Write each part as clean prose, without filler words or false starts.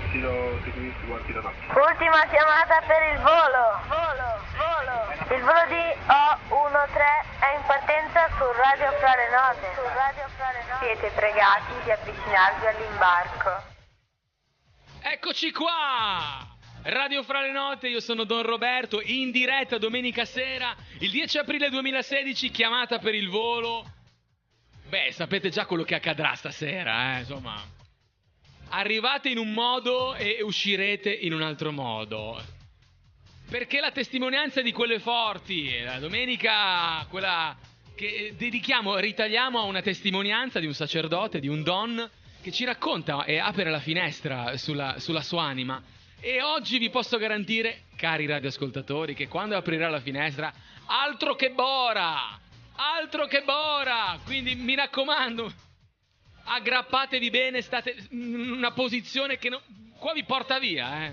ti do seguisci, guardi la notte. Ultima chiamata per il volo. Il volo di O13 è in partenza su Radio Fra le Note. Siete pregati di avvicinarvi all'imbarco. Eccoci qua! Radio Fra le Note, io sono Don Roberto, in diretta domenica sera, il 10 aprile 2016, chiamata per il volo. Beh, sapete già quello che accadrà stasera, insomma. Arrivate in un modo e uscirete in un altro modo. Perché la testimonianza di quelle forti, la domenica, quella che ritagliamo a una testimonianza di un sacerdote, di un don, che ci racconta e apre la finestra sulla sua anima. E oggi vi posso garantire, cari radioascoltatori, che quando aprirà la finestra, altro che bora! Altro che bora! Quindi mi raccomando, aggrappatevi bene, state in una posizione che qua vi porta via,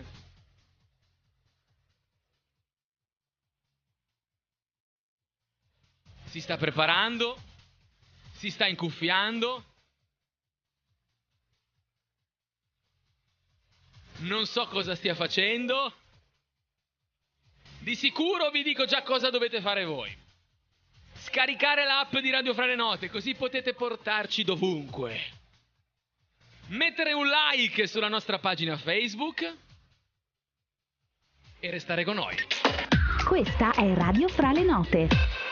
Si sta preparando, si sta incuffiando. Non so cosa stia facendo. Di sicuro vi dico già cosa dovete fare voi. Scaricare l'app di Radio Fra le Note, così potete portarci dovunque. Mettere un like sulla nostra pagina Facebook e restare con noi. Questa è Radio Fra le Note.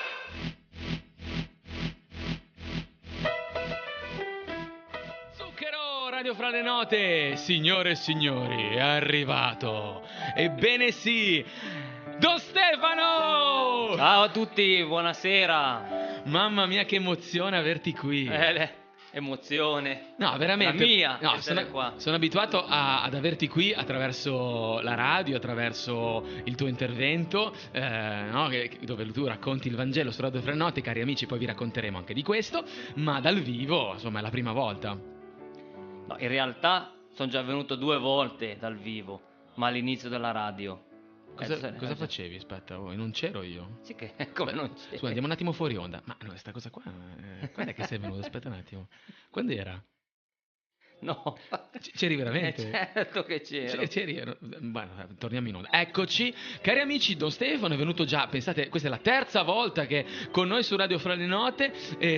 Radio Fra le Note, signore e signori, è arrivato. Ebbene sì, Don Stefano! Ciao a tutti, buonasera. Mamma mia, che emozione averti qui. Emozione. No, veramente. La mia, no, qua. Sono abituato ad averti qui attraverso la radio, attraverso il tuo intervento, no? Dove tu racconti il Vangelo su Radio Fra le Note, cari amici, poi vi racconteremo anche di questo, ma dal vivo, insomma, è la prima volta. No, in realtà sono già venuto 2 volte dal vivo, ma all'inizio della radio. Cosa facevi? Aspetta, non c'ero io. Sì che, come non c'eri? Scusa, andiamo un attimo fuori onda. Ma no, questa cosa qua, quando è che sei venuto? Aspetta un attimo. Quando era? No. C'eri veramente? Certo che c'ero. C'eri? Bueno, torniamo in onda. Eccoci. Cari amici, Don Stefano è venuto già, pensate, questa è la 3ª volta che è con noi su Radio Fra le Note.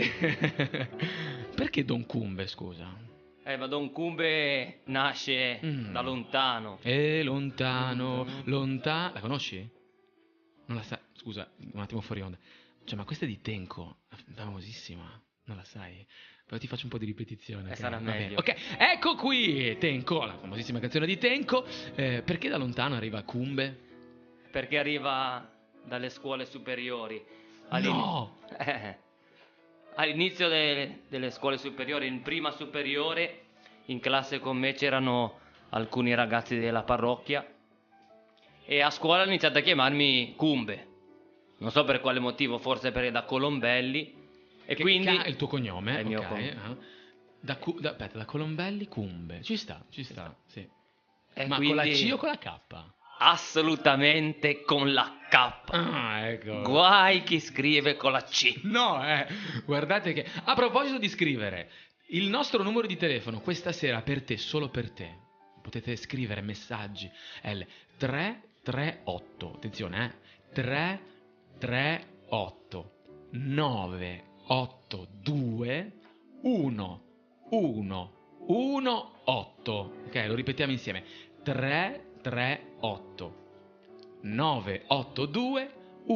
Perché Don Cumbe, scusa? Ma Don Cumbe nasce da lontano. Lontano. La conosci? Non la sai? Scusa, un attimo fuori onda. Cioè, ma questa è di Tenco, famosissima. Non la sai? Poi ti faccio un po' di ripetizione. Sarà meglio. Ok, ecco qui Tenco, la famosissima canzone di Tenco. Perché da lontano arriva Cumbe? Perché arriva dalle scuole superiori. No! All'inizio delle scuole superiori, in prima superiore, in classe con me c'erano alcuni ragazzi della parrocchia e a scuola hanno iniziato a chiamarmi Cumbe. Non so per quale motivo, forse perché da Colombelli. E quindi è il tuo cognome? È il mio cognome. Aspetta, da Colombelli Cumbe. Ci sta, sì. Ma quindi... con la C o con la K? Assolutamente con la K. Ah, ecco. Guai chi scrive con la C. No, guardate che... A proposito di scrivere, il nostro numero di telefono questa sera per te, solo per te, potete scrivere messaggi, è il 338, attenzione, 338 982 1118. Ok, lo ripetiamo insieme. 338 982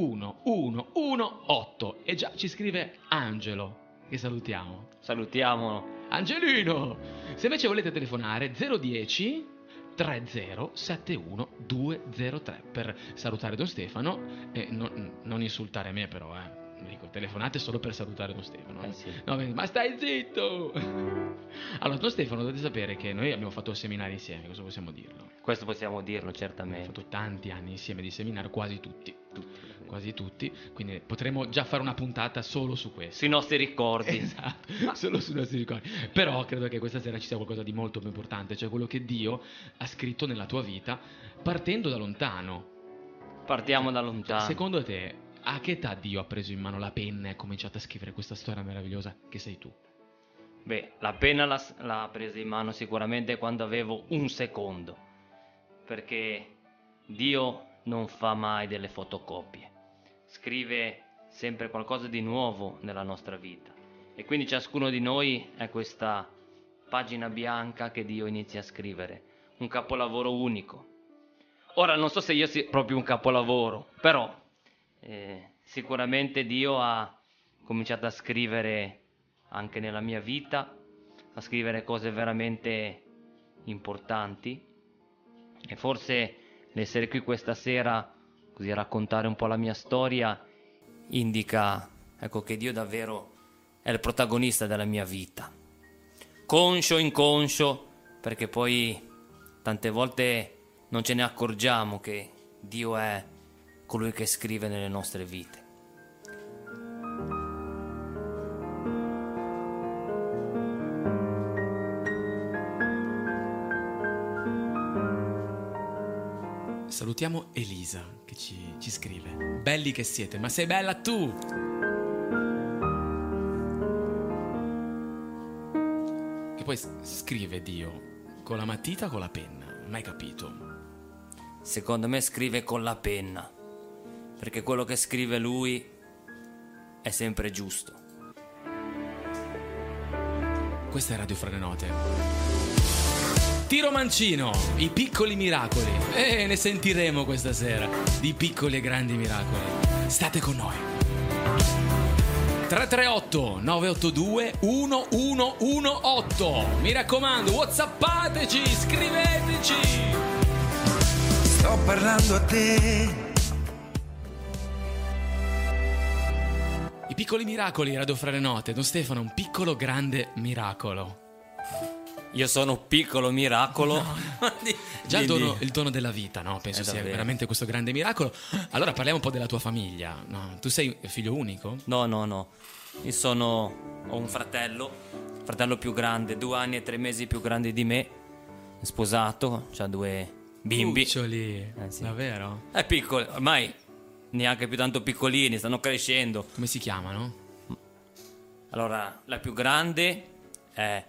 1118. E già ci scrive Angelo, che salutiamo. Salutiamolo. Angelino! Se invece volete telefonare 010 3071 203 per salutare Don Stefano e non insultare me però, dico, telefonate solo per salutare Don Stefano. Sì. No, ma stai zitto! Allora, Don Stefano, dovete sapere che noi abbiamo fatto il seminario insieme, cosa possiamo dirlo? Questo possiamo dirlo, certamente. Abbiamo fatto tanti anni insieme di seminario, quasi tutti, quindi potremmo già fare una puntata solo su questo. Sui nostri ricordi. Esatto, solo sui nostri ricordi. Però credo che questa sera ci sia qualcosa di molto più importante, cioè quello che Dio ha scritto nella tua vita partendo da lontano. Partiamo da lontano. Secondo te, a che età Dio ha preso in mano la penna e ha cominciato a scrivere questa storia meravigliosa che sei tu? Beh, la penna l'ha presa in mano sicuramente quando avevo un secondo, perché Dio non fa mai delle fotocopie, scrive sempre qualcosa di nuovo nella nostra vita, e quindi ciascuno di noi è questa pagina bianca che Dio inizia a scrivere, un capolavoro unico. Ora non so se io sia proprio un capolavoro, però sicuramente Dio ha cominciato a scrivere anche nella mia vita, a scrivere cose veramente importanti, e forse l'essere qui questa sera, così a raccontare un po' la mia storia, indica, ecco, che Dio davvero è il protagonista della mia vita, conscio, inconscio, perché poi tante volte non ce ne accorgiamo che Dio è colui che scrive nelle nostre vite. Salutiamo Elisa che ci scrive: belli che siete, ma sei bella tu! E poi scrive Dio con la matita o con la penna? Mai capito. Secondo me scrive con la penna, perché quello che scrive lui è sempre giusto. Questa è Radio Fra le Note. Tiro Mancino, i piccoli miracoli. Ne sentiremo questa sera di piccoli e grandi miracoli. State con noi. 338 982 1118. Mi raccomando, whatsappateci, scriveteci. Sto parlando a te. I piccoli miracoli, Radio Fra le Note. Don Stefano, un piccolo grande miracolo. Io sono un piccolo miracolo. No. Già il dono della vita, no? Penso sia davvero veramente questo grande miracolo. Allora parliamo un po' della tua famiglia, no? Tu sei figlio unico? No. Io ho un fratello più grande, 2 anni e 3 mesi più grande di me, è sposato, ha 2 bimbi. Cuccioli, Sì. davvero? È piccolo, ormai neanche più tanto piccolini, stanno crescendo. Come si chiamano? Allora, la più grande è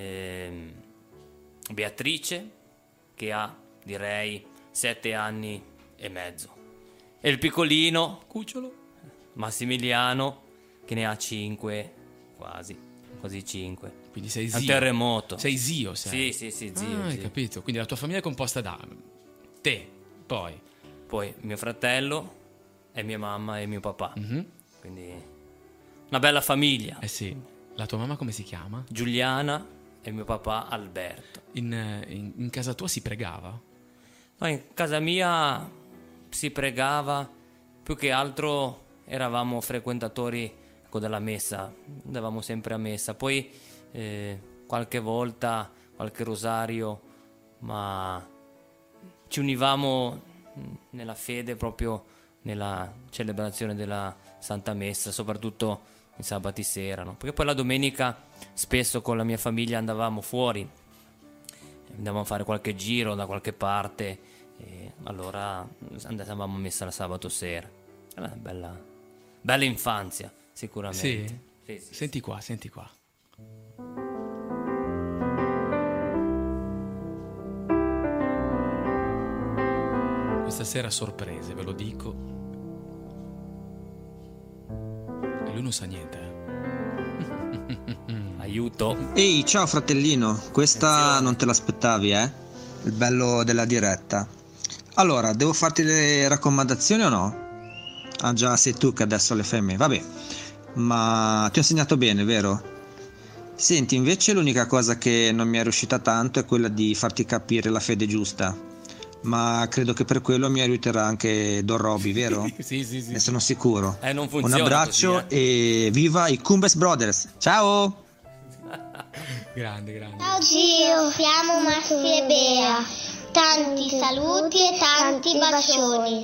Beatrice, che ha, direi, 7 anni e mezzo. E il piccolino, Cucciolo? Massimiliano, che ne ha 5, quasi 5. Quindi sei È zio. un terremoto. Sei zio, sei? Sì, zio. Hai zio. capito. Quindi la tua famiglia è composta da te, poi. Poi mio fratello e mia mamma e mio papà. Mhm. Quindi una bella famiglia. Eh sì. La tua mamma come si chiama? Giuliana e mio papà Alberto. In casa tua si pregava? No, in casa mia si pregava, più che altro eravamo frequentatori, ecco, della messa, andavamo sempre a messa, poi qualche volta qualche rosario, ma ci univamo nella fede proprio nella celebrazione della Santa Messa, soprattutto i sabati sera, no? Perché poi la domenica spesso con la mia famiglia andavamo fuori, andavamo a fare qualche giro da qualche parte, e allora andavamo a messa la sabato sera. Era una bella infanzia, sicuramente. Sì? Senti qua. Questa sera sorprese, ve lo dico. E lui non sa niente. Aiuto. Ehi, ciao fratellino, questa non te l'aspettavi, eh? Il bello della diretta. Allora, devo farti le raccomandazioni o no? Ah già, sei tu che adesso le fai a me, vabbè. Ma ti ho insegnato bene, vero? Senti, invece l'unica cosa che non mi è riuscita tanto è quella di farti capire la fede giusta. Ma credo che per quello mi aiuterà anche Don Roby, vero? Sì. Ne sono sicuro. Non funziona. Un abbraccio così, e viva i Cumbes Brothers. Ciao! Grande. Ciao zio, siamo Massi e Bea. Tanti saluti e tanti bacioni.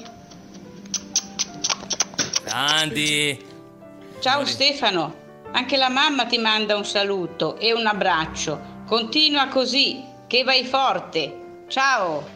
Grandi. Ciao Stefano, anche la mamma ti manda un saluto e un abbraccio. Continua così, che vai forte. Ciao.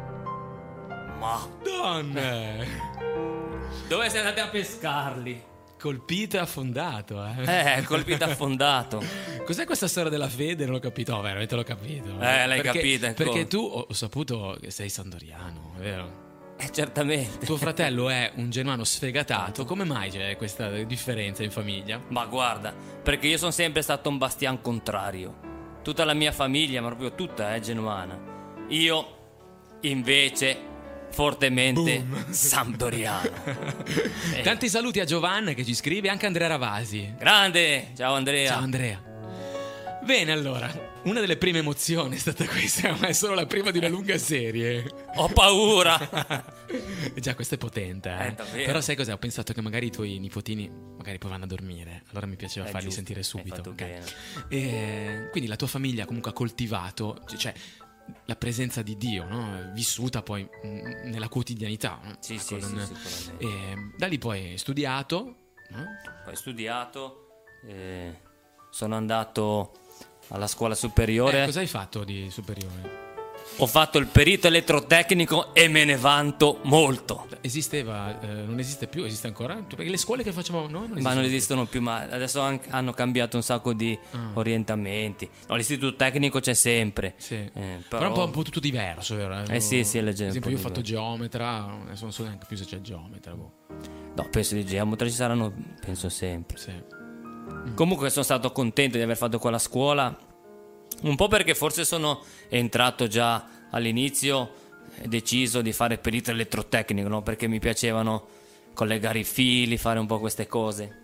Ma Donne! dove siete andati a pescarli? Colpito e affondato, Colpito e affondato. Cos'è questa storia della fede? Non l'ho capito. No, veramente l'ho capito. L'hai capita. Perché tu ho saputo che sei sandoriano, è vero? Certamente. Tuo fratello è un genuano sfegatato. Come mai c'è questa differenza in famiglia? Ma guarda, perché io sono sempre stato un bastian contrario. Tutta la mia famiglia, ma proprio tutta è genuana. Io invece fortemente sampdoriano. Tanti saluti a Giovanna che ci scrive, anche Andrea Ravasi. Grande, ciao Andrea. Ciao Andrea. Bene, allora, una delle prime emozioni è stata questa, ma è solo la prima di una lunga serie. Ho paura. Già, questa è potente, davvero. Però sai cos'è? Ho pensato che magari i tuoi nipotini magari poi vanno a dormire. Allora mi piaceva farli giusto, sentire subito. hai fatto bene. E quindi la tua famiglia comunque ha coltivato, cioè la presenza di Dio, no? Vissuta poi nella quotidianità, no? Sì, sicuramente. sicuramente. Da lì poi hai studiato, no? Poi ho studiato, sono andato alla scuola superiore. Cosa hai fatto di superiore? Ho fatto il perito elettrotecnico e me ne vanto molto. Esisteva, non esiste più, esiste ancora? Perché le scuole che facevamo noi non esistono più, ma adesso hanno cambiato un sacco di orientamenti. No, l'istituto tecnico c'è sempre. Sì. Però è un po' tutto diverso, vero? Sì, è leggero. Per esempio io ho fatto geometra, adesso non so neanche più se c'è geometra. No, penso di geometra ci saranno, penso sempre. Sì. Comunque sono stato contento di aver fatto quella scuola, un po' perché forse sono entrato già all'inizio deciso di fare perito elettrotecnico, no? Perché mi piacevano collegare i fili, fare un po' queste cose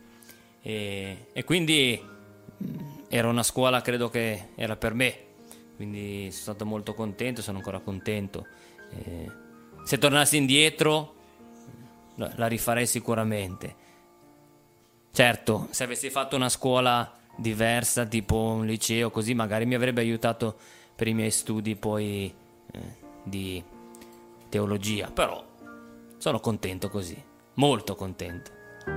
e quindi era una scuola, credo che era per me, quindi sono stato molto contento, sono ancora contento. Se tornassi indietro la rifarei sicuramente. Certo, se avessi fatto una scuola diversa, tipo un liceo, così magari mi avrebbe aiutato per i miei studi poi di teologia, però sono contento così, molto contento.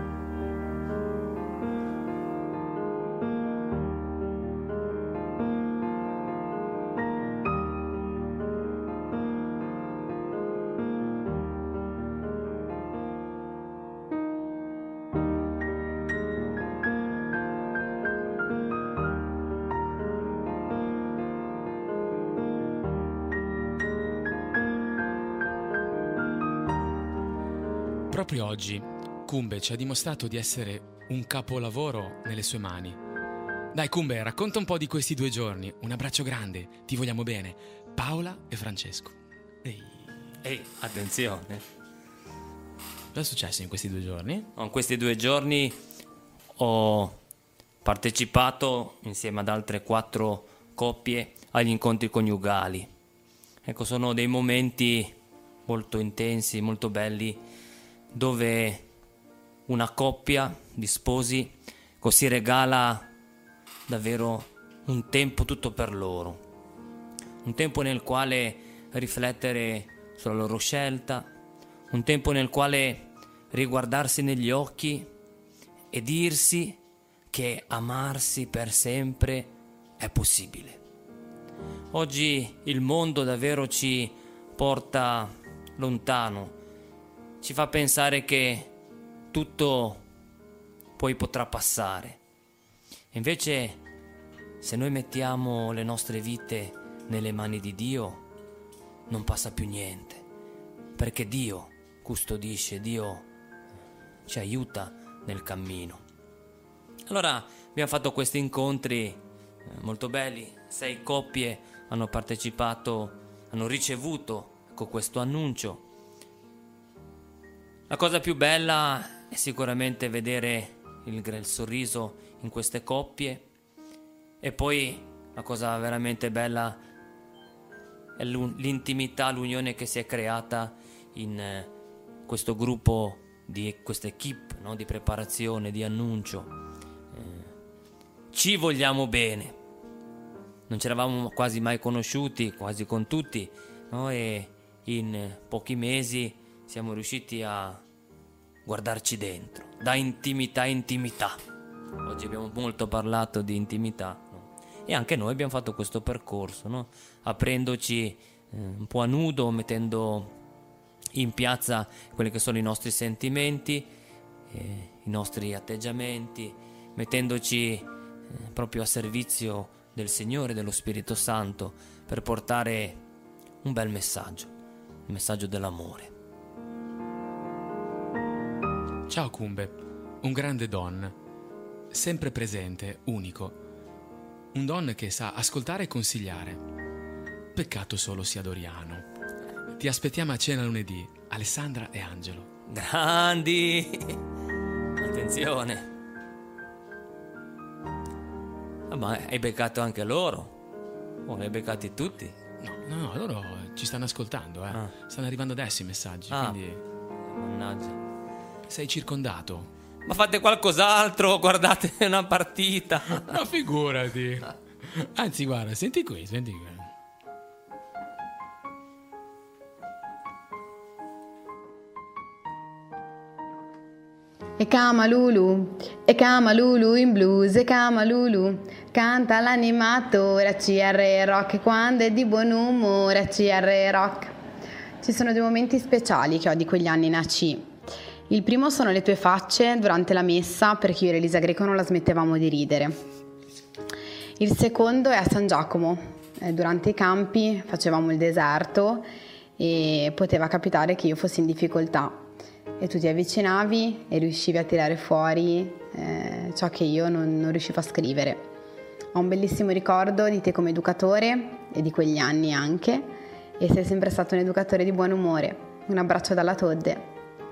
Proprio oggi Cumbe ci ha dimostrato di essere un capolavoro nelle sue mani. Dai Cumbe, racconta un po' di questi 2 giorni. Un abbraccio grande, ti vogliamo bene. Paola e Francesco. Ehi, attenzione. Cosa è successo in questi 2 giorni? In questi 2 giorni ho partecipato insieme ad altre 4 coppie agli incontri coniugali. Ecco, sono dei momenti molto intensi, molto belli, dove una coppia di sposi così regala davvero un tempo tutto per loro, un tempo nel quale riflettere sulla loro scelta, un tempo nel quale riguardarsi negli occhi e dirsi che amarsi per sempre è possibile. Oggi il mondo davvero ci porta lontano, ci fa pensare che tutto poi potrà passare. Invece, se noi mettiamo le nostre vite nelle mani di Dio, non passa più niente, perché Dio custodisce, Dio ci aiuta nel cammino. Allora abbiamo fatto questi incontri molto belli, 6 coppie hanno partecipato, hanno ricevuto questo annuncio. La cosa più bella è sicuramente vedere il sorriso in queste coppie, e poi la cosa veramente bella è l'intimità, l'unione che si è creata in questo gruppo, di questa equipe, no? Di preparazione, di annuncio. Ci vogliamo bene, non ci eravamo quasi mai conosciuti, quasi con tutti, no? E in pochi mesi siamo riusciti a guardarci dentro, da intimità a intimità. Oggi abbiamo molto parlato di intimità, no? E anche noi abbiamo fatto questo percorso, no? Aprendoci un po' a nudo, mettendo in piazza quelli che sono i nostri sentimenti, i nostri atteggiamenti, mettendoci proprio a servizio del Signore e dello Spirito Santo per portare un bel messaggio, il messaggio dell'amore. Ciao Cumbe, un grande don, sempre presente, unico. Un don che sa ascoltare e consigliare. Peccato solo sia Doriano. Ti aspettiamo a cena lunedì, Alessandra e Angelo. Grandi! Attenzione! Ma hai beccato anche loro? O li hai beccati tutti? No, loro ci stanno ascoltando, Stanno arrivando adesso i messaggi, quindi... Mannaggia. Sei circondato. Ma fate qualcos'altro, guardate una partita. Ma figurati. Anzi, guarda, senti qui. E Camalulu in blues, e Camalulu canta l'animatore a CR Rock, quando è di buon umore a CR Rock. Ci sono due momenti speciali che ho di quegli anni in AC. Il primo sono le tue facce durante la messa, perché io e Elisa Greco non la smettevamo di ridere. Il secondo è a San Giacomo. Durante i campi facevamo il deserto e poteva capitare che io fossi in difficoltà e tu ti avvicinavi e riuscivi a tirare fuori ciò che io non riuscivo a scrivere. Ho un bellissimo ricordo di te come educatore e di quegli anni anche, e sei sempre stato un educatore di buon umore. Un abbraccio dalla Todde.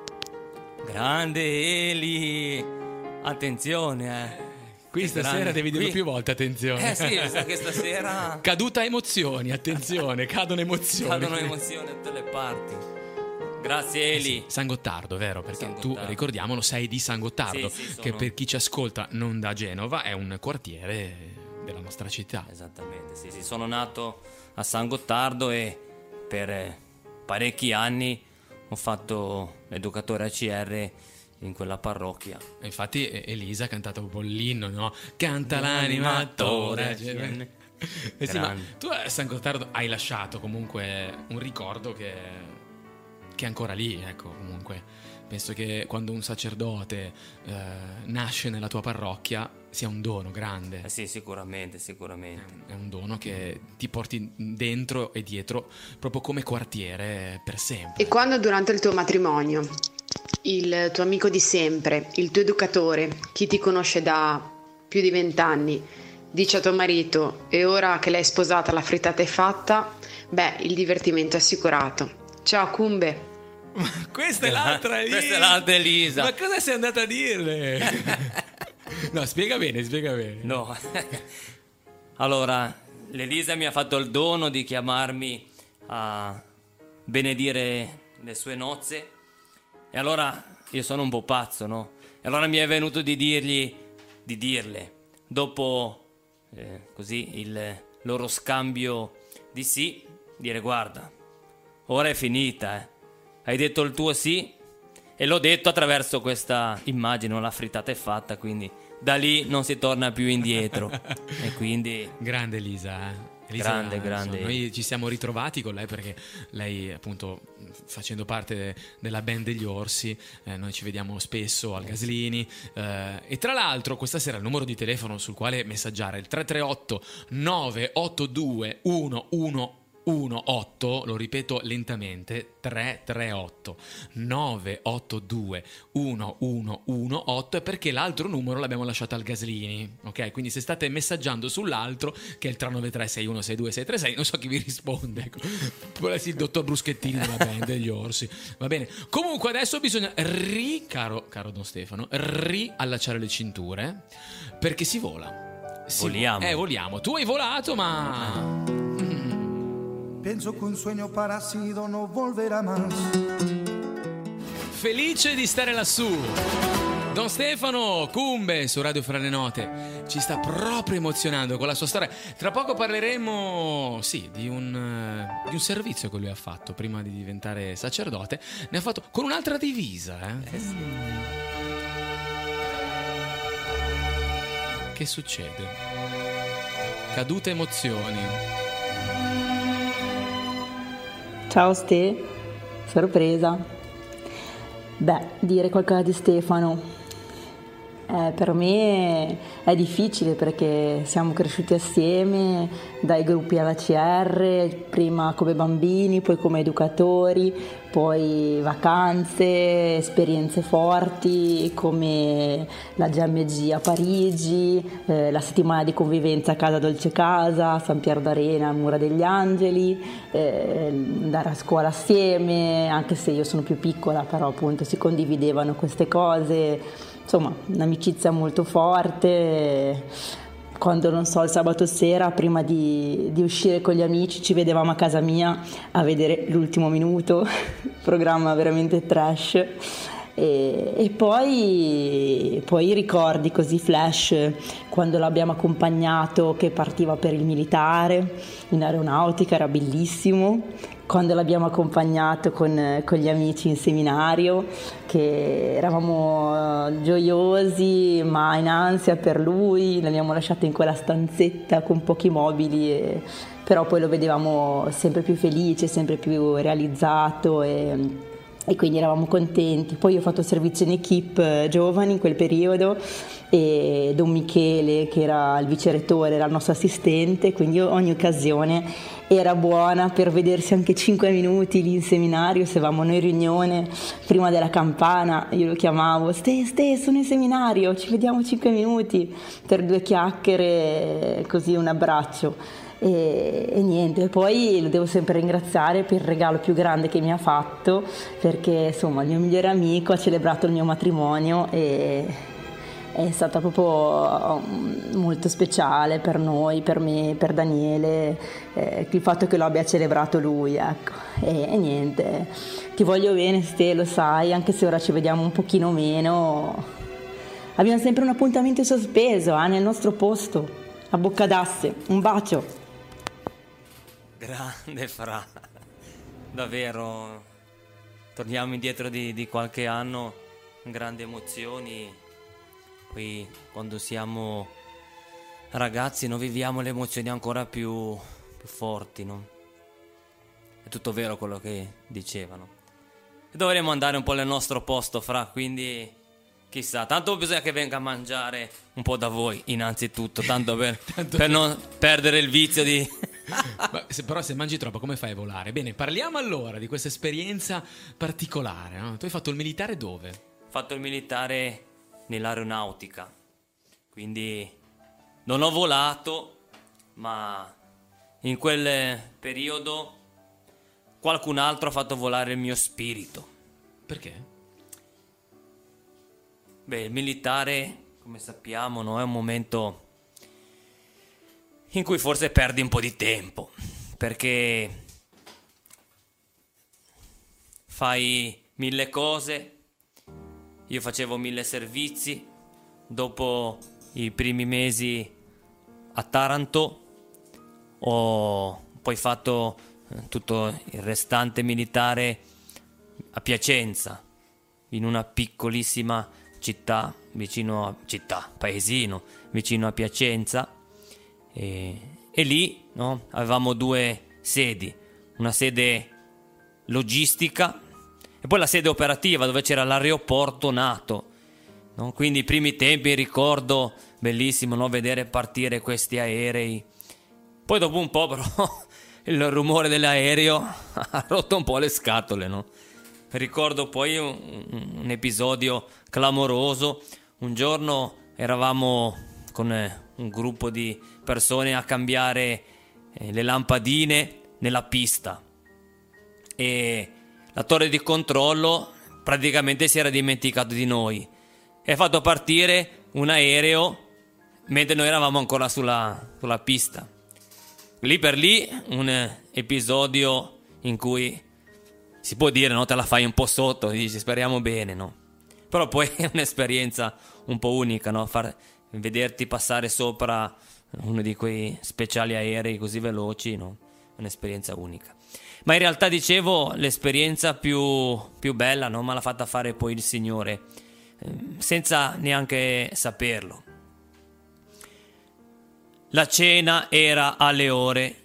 Grande Eli, attenzione Qui stasera devi dirlo più volte, attenzione. Sì, che stasera caduta emozioni, attenzione, cadono emozioni da tutte le parti. Grazie Eli. Sì, San Gottardo, vero? Perché San tu, Gottardo, ricordiamolo, sei di San Gottardo, sì, che per chi ci ascolta non da Genova è un quartiere della nostra città. Esattamente, sì, sono nato a San Gottardo e per parecchi anni ho fatto l'educatore ACR in quella parrocchia. Infatti Elisa ha cantato proprio l'inno, no? Canta l'animatore. Sì, ma tu a San Gottardo hai lasciato comunque un ricordo che è ancora lì, ecco. Comunque penso che quando un sacerdote nasce nella tua parrocchia sia un dono grande. Sì, sicuramente. È un dono che ti porti dentro e dietro proprio come quartiere per sempre. E quando durante il tuo matrimonio il tuo amico di sempre, il tuo educatore, chi ti conosce da più di 20 anni, dice a tuo marito: e ora che l'hai sposata la frittata è fatta, beh, il divertimento è assicurato. Ciao Cumbe. Questa è l'altra Elisa. Questa è l'altra Elisa. Ma cosa sei andata a dirle? No, spiega bene. No. Allora, l'Elisa mi ha fatto il dono di chiamarmi a benedire le sue nozze. E allora io sono un po' pazzo, no? E allora mi è venuto di dirle, dopo così il loro scambio di sì, dire: guarda, ora è finita, hai detto il tuo sì, e l'ho detto attraverso questa immagine, la frittata è fatta, quindi da lì non si torna più indietro. E quindi grande Elisa, grande. Noi ci siamo ritrovati con lei perché lei, appunto, facendo parte della band degli Orsi, noi ci vediamo spesso al Gaslini, e tra l'altro questa sera il numero di telefono sul quale messaggiare è il 338 982 1118, lo ripeto lentamente, 338 982 1118, perché l'altro numero l'abbiamo lasciato al Gaslini, ok? Quindi se state messaggiando sull'altro, che è il 393 6162 636, non so chi vi risponde, può essere il dottor Bruschettini della band degli Orsi, va bene? Comunque adesso bisogna caro Don Stefano, riallacciare le cinture, perché si vola. Voliamo. Tu hai volato, ma Penso que un sueño parecido no volverá más. Felice di stare lassù. Don Stefano Cumbe su Radio Fra le Note ci sta proprio emozionando con la sua storia. Tra poco parleremo, di un servizio che lui ha fatto prima di diventare sacerdote. Ne ha fatto con un'altra divisa, sì. Che succede? Cadute emozioni. Ciao sorpresa. Beh, dire qualcosa di Stefano. Per me è difficile perché siamo cresciuti assieme dai gruppi all'ACR, prima come bambini, poi come educatori, poi vacanze, esperienze forti come la GMG a Parigi, la settimana di convivenza a Casa Dolce Casa, San Pier d'Arena, Mura degli Angeli, andare a scuola assieme, anche se io sono più piccola, però appunto si condividevano queste cose. Insomma, un'amicizia molto forte. Quando, non so, il sabato sera, prima di uscire con gli amici, ci vedevamo a casa mia a vedere l'ultimo minuto, programma veramente trash. E poi i ricordi così flash, quando l'abbiamo accompagnato che partiva per il militare in aeronautica, era bellissimo. Quando l'abbiamo accompagnato con gli amici in seminario, che eravamo gioiosi ma in ansia per lui, l'abbiamo lasciato in quella stanzetta con pochi mobili, però poi lo vedevamo sempre più felice, sempre più realizzato e quindi eravamo contenti. Poi ho fatto servizio in equipe giovani in quel periodo e Don Michele, che era il vicerettore, era il nostro assistente, quindi ogni occasione era buona per vedersi anche 5 minuti lì in seminario. Se avevamo noi riunione prima della campana, io lo chiamavo: Ste, sono in seminario, ci vediamo 5 minuti per 2 chiacchiere, così un abbraccio. E niente, poi lo devo sempre ringraziare per il regalo più grande che mi ha fatto, perché insomma il mio migliore amico ha celebrato il mio matrimonio e è stata proprio molto speciale per noi, per me, per Daniele, il fatto che lo abbia celebrato lui, ecco. E niente, ti voglio bene, Ste, lo sai, anche se ora ci vediamo un pochino meno, abbiamo sempre un appuntamento sospeso, nel nostro posto, a Boccadasse. Un bacio. Grande Fra, davvero, torniamo indietro di qualche anno, grandi emozioni. Poi quando siamo ragazzi noi viviamo le emozioni ancora più forti, no? È tutto vero quello che dicevano. E dovremo andare un po' nel nostro posto, Fra, quindi chissà, tanto bisogna che venga a mangiare un po' da voi innanzitutto, tanto per non perdere il vizio di... Però se mangi troppo come fai a volare? Bene, parliamo allora di questa esperienza particolare, no? Tu hai fatto il militare dove? Ho fatto il militare nell'aeronautica, quindi non ho volato, ma in quel periodo qualcun altro ha fatto volare il mio spirito. Perché? Beh, il militare, come sappiamo, no, è un momento in cui forse perdi un po' di tempo, perché fai 1000 cose. Io facevo 1000 servizi. Dopo i primi mesi a Taranto ho poi fatto tutto il restante militare a Piacenza, in una piccolissima città paesino vicino a Piacenza, e lì, no, avevamo 2 sedi, una sede logistica e poi la sede operativa dove c'era l'aeroporto NATO, no? Quindi i primi tempi ricordo bellissimo, no? Vedere partire questi aerei. Poi dopo un po' però il rumore dell'aereo ha rotto un po' le scatole, no? Ricordo poi un episodio clamoroso. Un giorno eravamo con un gruppo di persone a cambiare le lampadine nella pista e la torre di controllo praticamente si era dimenticato di noi e ha fatto partire un aereo mentre noi eravamo ancora sulla pista. Lì per lì un episodio in cui si può dire, no, te la fai un po' sotto e dici speriamo bene, no? Però poi è un'esperienza un po' unica, no? Vederti passare sopra uno di quei speciali aerei così veloci, no? È un'esperienza unica. Ma in realtà, dicevo, l'esperienza più bella, no? Me l'ha fatta fare poi il Signore, senza neanche saperlo. La cena era alle ore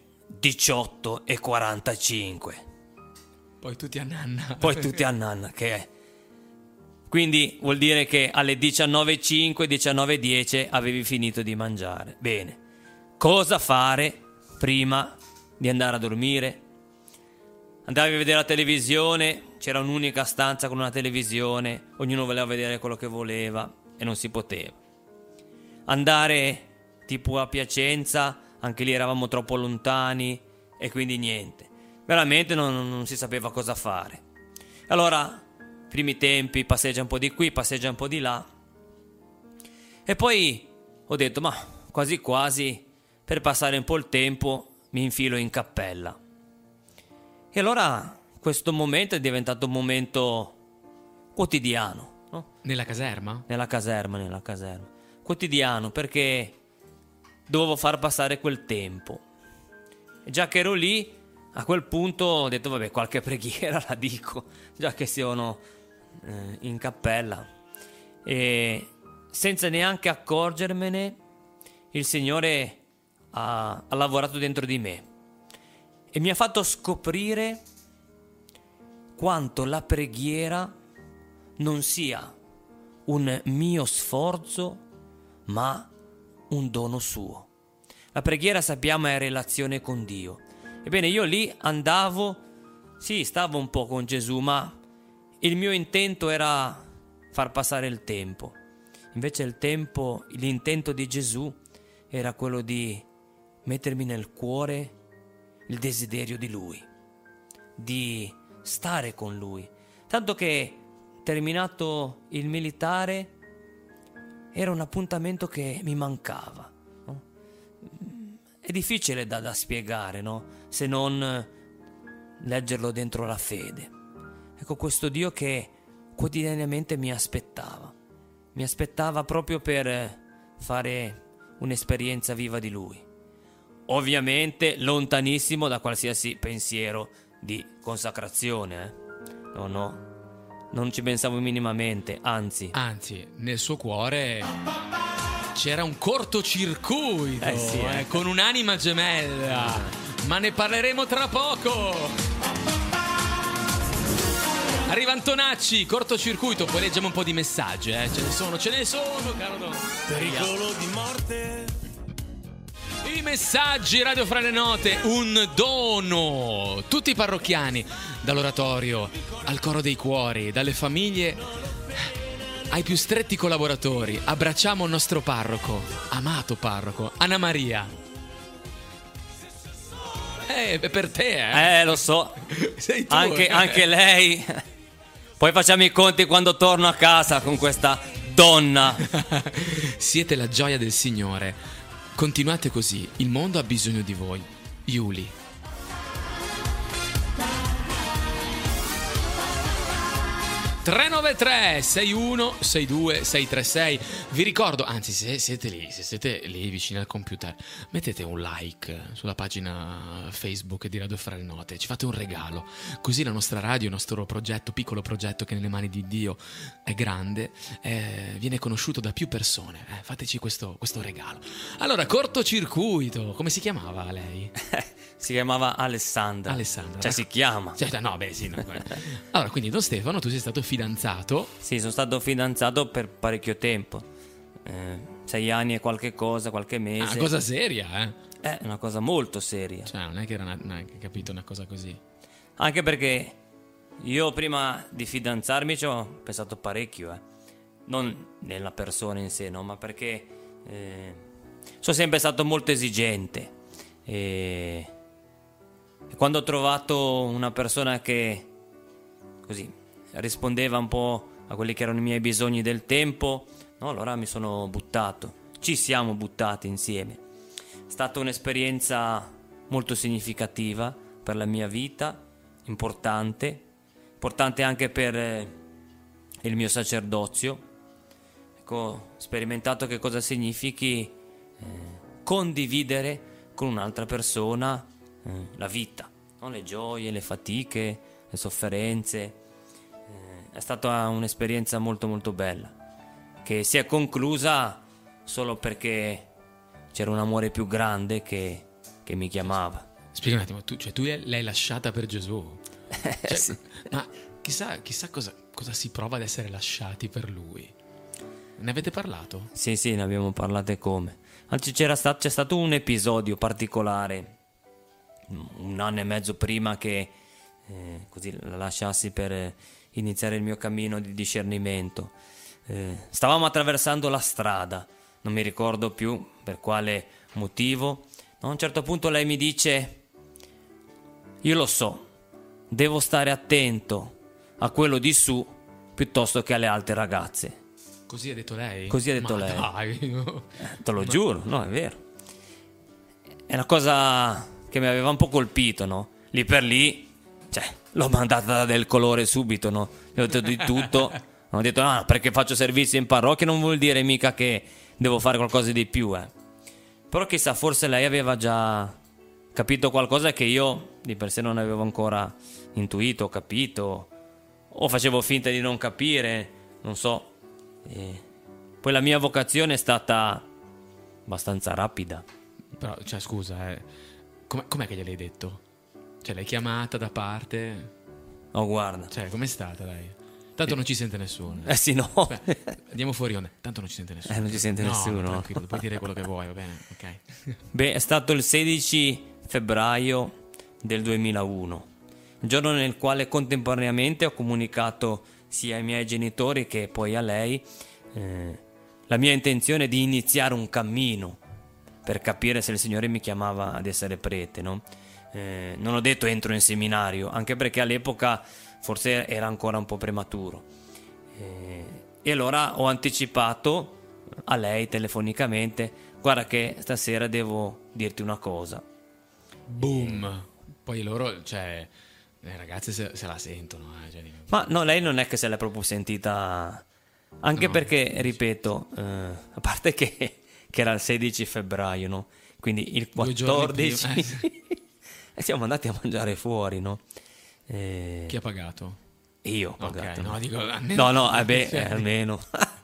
18:45. Poi tutti a nanna. Che Quindi vuol dire che alle 19:05, 19:10 avevi finito di mangiare. Bene. Cosa fare prima di andare a dormire? Andavi a vedere la televisione, c'era un'unica stanza con una televisione, ognuno voleva vedere quello che voleva e non si poteva. Andare tipo a Piacenza, anche lì eravamo troppo lontani e quindi niente. Veramente non si sapeva cosa fare. Allora, primi tempi, passeggia un po' di qui, passeggia un po' di là. E poi ho detto, ma quasi quasi, per passare un po' il tempo, mi infilo in cappella. E allora questo momento è diventato un momento quotidiano, no? Nella caserma? Nella caserma. Quotidiano, perché dovevo far passare quel tempo. E già che ero lì, a quel punto ho detto, vabbè, qualche preghiera la dico, già che sono in cappella. E senza neanche accorgermene, il Signore ha lavorato dentro di me e mi ha fatto scoprire quanto la preghiera non sia un mio sforzo, ma un dono suo. La preghiera, sappiamo, è relazione con Dio. Ebbene, io lì andavo, sì, stavo un po' con Gesù, ma il mio intento era far passare il tempo. Invece l'intento di Gesù era quello di mettermi nel cuore il desiderio di Lui, di stare con Lui. Tanto che, terminato il militare, era un appuntamento che mi mancava, no? È difficile da spiegare, no? Se non leggerlo dentro la fede. Ecco, questo Dio che quotidianamente mi aspettava proprio per fare un'esperienza viva di Lui. Ovviamente lontanissimo da qualsiasi pensiero di consacrazione, No, non ci pensavo minimamente, anzi, nel suo cuore c'era un cortocircuito, sì, con un'anima gemella, ma ne parleremo tra poco. Arriva Antonacci, cortocircuito, poi leggiamo un po' di messaggi, ce ne sono, caro Don. Pericolo di morte. I messaggi, Radio Fra le Note, un dono. Tutti i parrocchiani, dall'oratorio al coro dei cuori, dalle famiglie ai più stretti collaboratori, abbracciamo il nostro parroco, amato parroco, Anna Maria. Per te, lo so. Sei tu. Anche lei. Poi facciamo i conti quando torno a casa con questa donna. Siete la gioia del Signore. Continuate così, il mondo ha bisogno di voi. Yuli. (393 61 62 636). Vi ricordo, anzi, se siete lì vicini al computer, mettete un like sulla pagina Facebook di Radio Fra le Note, ci fate un regalo, così la nostra radio, il nostro progetto, piccolo progetto che nelle mani di Dio è grande, viene conosciuto da più persone. Fateci questo regalo. Allora, cortocircuito, come si chiamava lei? Si chiamava Alessandra. Cioè si chiama. No, beh, sì. No. Allora, quindi Don Stefano, tu sei stato fidanzato? Sì, sono stato fidanzato per parecchio tempo. 6 anni e qualche mese. Una cosa seria, È una cosa molto seria. Cioè, non è che era capito, una cosa così. Anche perché io prima di fidanzarmi ci ho pensato parecchio, Non nella persona in sé, no? Ma perché sono sempre stato molto esigente. E quando ho trovato una persona che così rispondeva un po' a quelli che erano i miei bisogni del tempo, no, allora mi sono buttato. Ci siamo buttati insieme. È stata un'esperienza molto significativa per la mia vita, importante anche per il mio sacerdozio. Ecco, ho sperimentato che cosa significhi condividere con un'altra persona la vita, no? Le gioie, le fatiche, le sofferenze. È stata un'esperienza molto molto bella, che si è conclusa solo perché c'era un amore più grande che mi chiamava. Spiega un attimo, tu l'hai lasciata per Gesù? Sì. Ma chissà cosa si prova ad essere lasciati per lui. Ne avete parlato? Sì, ne abbiamo parlato, e come. Anzi, c'è stato un episodio particolare 1 anno e mezzo prima che così la lasciassi per iniziare il mio cammino di discernimento. Stavamo attraversando la strada, non mi ricordo più per quale motivo. A un certo punto lei mi dice: io lo so, devo stare attento a quello di su piuttosto che alle altre ragazze. Così ha detto lei? Così ha detto Ma lei. Dai, no. Te lo giuro, no, è vero. È una cosa che mi aveva un po' colpito, no? Lì per lì, l'ho mandata del colore subito, no? Gli ho detto di tutto. Ho detto, no, perché faccio servizio in parrocchia non vuol dire mica che devo fare qualcosa di più, Però chissà, forse lei aveva già capito qualcosa che io di per sé non avevo ancora intuito, capito, o facevo finta di non capire, non so. Poi la mia vocazione è stata abbastanza rapida. Però, scusa, com'è che gliel'hai detto? L'hai chiamata da parte? Oh, guarda. Com'è stata lei? Tanto non ci sente nessuno. Sì, no. Andiamo fuori onda. Tanto non ci sente nessuno. Non ci sente nessuno. Tranquillo, puoi dire quello che vuoi, va bene? Ok. Beh, è stato il 16 febbraio del 2001, il giorno nel quale contemporaneamente ho comunicato sia ai miei genitori che poi a lei la mia intenzione di iniziare un cammino per capire se il Signore mi chiamava ad essere prete, no? Non ho detto entro in seminario, anche perché all'epoca forse era ancora un po' prematuro, e allora ho anticipato a lei telefonicamente: guarda che stasera devo dirti una cosa. Boom. Poi loro, le ragazze se la sentono. Ma no, lei non è che se l'è proprio sentita, anche no, perché, ripeto, a parte che era il 16 febbraio, no? Quindi il 14 siamo andati a mangiare fuori, no? Chi ha pagato? Io ho pagato. Okay, no, dico, almeno.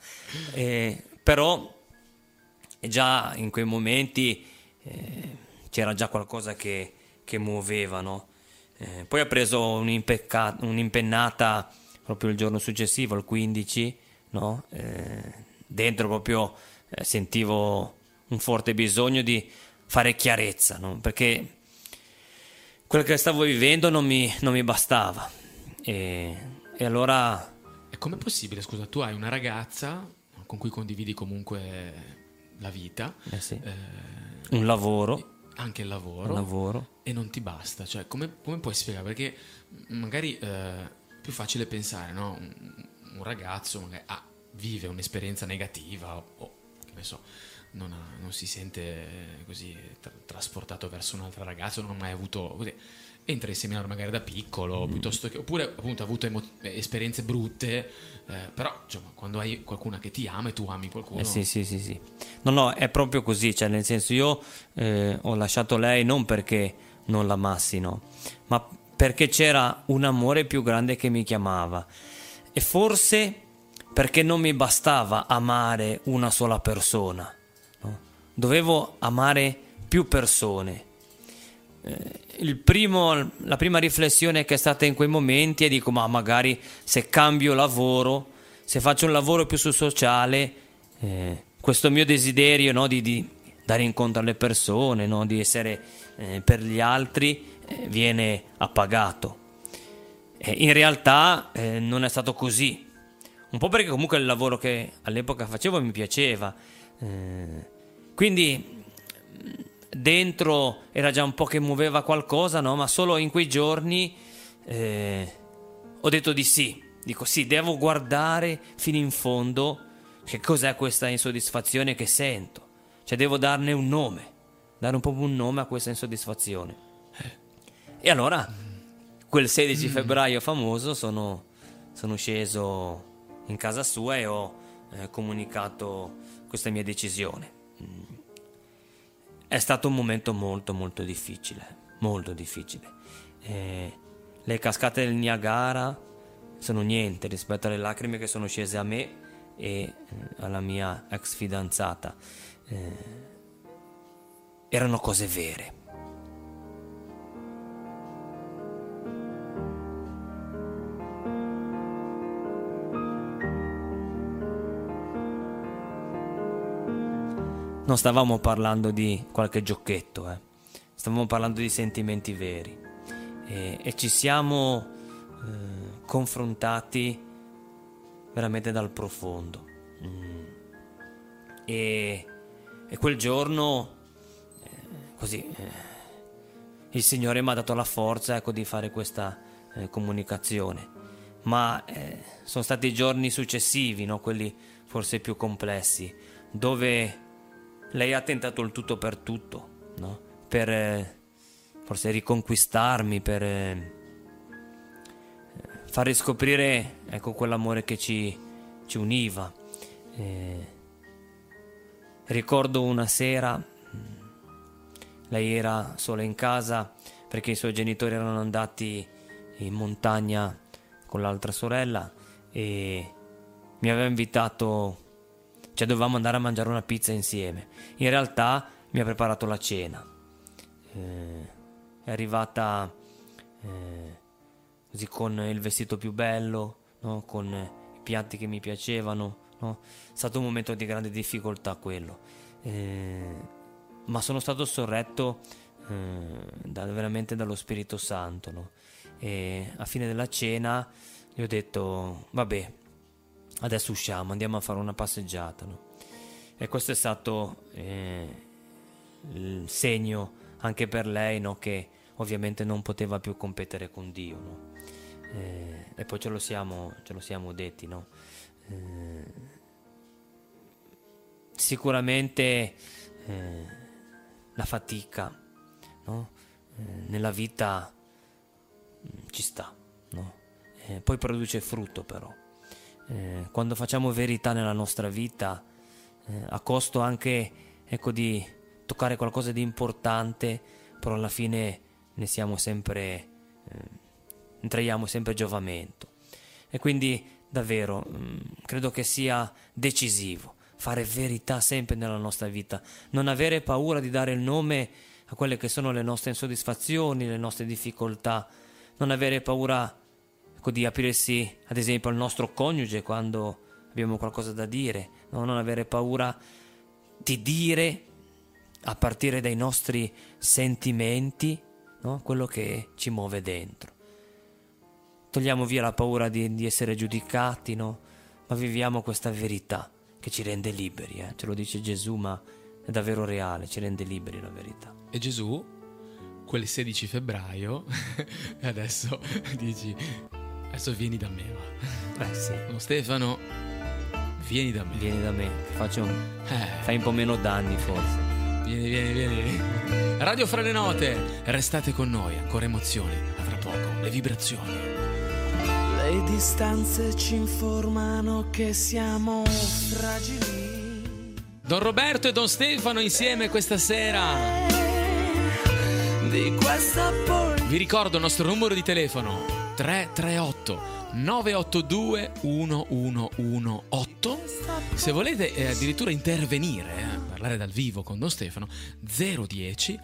Però già in quei momenti c'era già qualcosa che muoveva, no? Poi ha preso un'impennata proprio il giorno successivo, il 15, no? Dentro proprio sentivo un forte bisogno di fare chiarezza, no? Perché quello che stavo vivendo non mi bastava, e allora... E com'è possibile, scusa, tu hai una ragazza con cui condividi comunque la vita, sì. Un lavoro, anche il lavoro, e non ti basta, come puoi spiegare? Perché magari è più facile pensare, no? Un ragazzo magari vive un'esperienza negativa o che ne so, non si sente così trasportato verso un'altra ragazza, non ha mai avuto così, entra in seminario magari da piccolo, piuttosto che, oppure appunto ha avuto esperienze brutte, però quando hai qualcuna che ti ama e tu ami qualcuno. Sì. No, è proprio così, nel senso, io ho lasciato lei non perché non l'amassi, no, ma perché c'era un amore più grande che mi chiamava, e forse perché non mi bastava amare una sola persona, no? Dovevo amare più persone. La prima riflessione che è stata in quei momenti è: dico, ma magari se cambio lavoro, se faccio un lavoro più sul sociale, questo mio desiderio, no, di dare incontro alle persone, no, di essere per gli altri, viene appagato. In realtà non è stato così, un po' perché comunque il lavoro che all'epoca facevo mi piaceva, quindi dentro era già un po' che muoveva qualcosa, no? Ma solo in quei giorni ho detto di sì. Dico sì, devo guardare fino in fondo che cos'è questa insoddisfazione che sento. Devo darne un nome, dare un po' un nome a questa insoddisfazione. E allora, quel 16 febbraio famoso, sono sceso in casa sua e ho comunicato questa mia decisione. È stato un momento molto molto difficile, molto difficile. Le cascate del Niagara sono niente rispetto alle lacrime che sono scese a me e alla mia ex fidanzata. Erano cose vere. non stavamo parlando di qualche giochetto, stavamo parlando di sentimenti veri, e ci siamo confrontati veramente dal profondo. E quel giorno il Signore mi ha dato la forza, ecco, di fare questa comunicazione. Ma sono stati i giorni successivi, no? Quelli forse più complessi, dove lei ha tentato il tutto per tutto, no? Per forse riconquistarmi, per far riscoprire, ecco, quell'amore che ci univa. Ricordo una sera, lei era sola in casa perché i suoi genitori erano andati in montagna con l'altra sorella e mi aveva invitato, cioè dovevamo andare a mangiare una pizza insieme. In realtà mi ha preparato la cena, è arrivata così con il vestito più bello, no? Con i piatti che mi piacevano, no? È stato un momento di grande difficoltà quello, ma sono stato sorretto veramente dallo Spirito Santo, no? E a fine della cena gli ho detto: vabbè, adesso usciamo, andiamo a fare una passeggiata, no? E questo è stato il segno anche per lei, no? Che ovviamente non poteva più competere con Dio, no? E poi ce lo siamo detti, no? Sicuramente la fatica, no? Nella vita ci sta, no? Poi produce frutto, però quando facciamo verità nella nostra vita, a costo anche, ecco, di toccare qualcosa di importante, però alla fine ne siamo sempre ne traiamo sempre giovamento. E quindi davvero credo che sia decisivo fare verità sempre nella nostra vita, non avere paura di dare il nome a quelle che sono le nostre insoddisfazioni, le nostre difficoltà, non avere paura, ecco, di aprirsi ad esempio al nostro coniuge quando abbiamo qualcosa da dire, no? Non avere paura di dire a partire dai nostri sentimenti, no? Quello che ci muove dentro. Togliamo via la paura di essere giudicati, no? Ma viviamo questa verità che ci rende liberi, ce lo dice Gesù, ma è davvero reale, ci rende liberi la verità. E Gesù, quel 16 febbraio, adesso dici: adesso vieni da me, va. Sì. No, Stefano, vieni da me. Vieni da me, fai un po' meno danni forse. Vieni. Radio Fra le Note, restate con noi, ancora emozioni, a fra poco, le vibrazioni. Le distanze ci informano che siamo fragili. Don Roberto e Don Stefano insieme questa sera. Di questa vi ricordo il nostro numero di telefono: 338 982 1118. Se volete addirittura intervenire, parlare dal vivo con Don Stefano, 010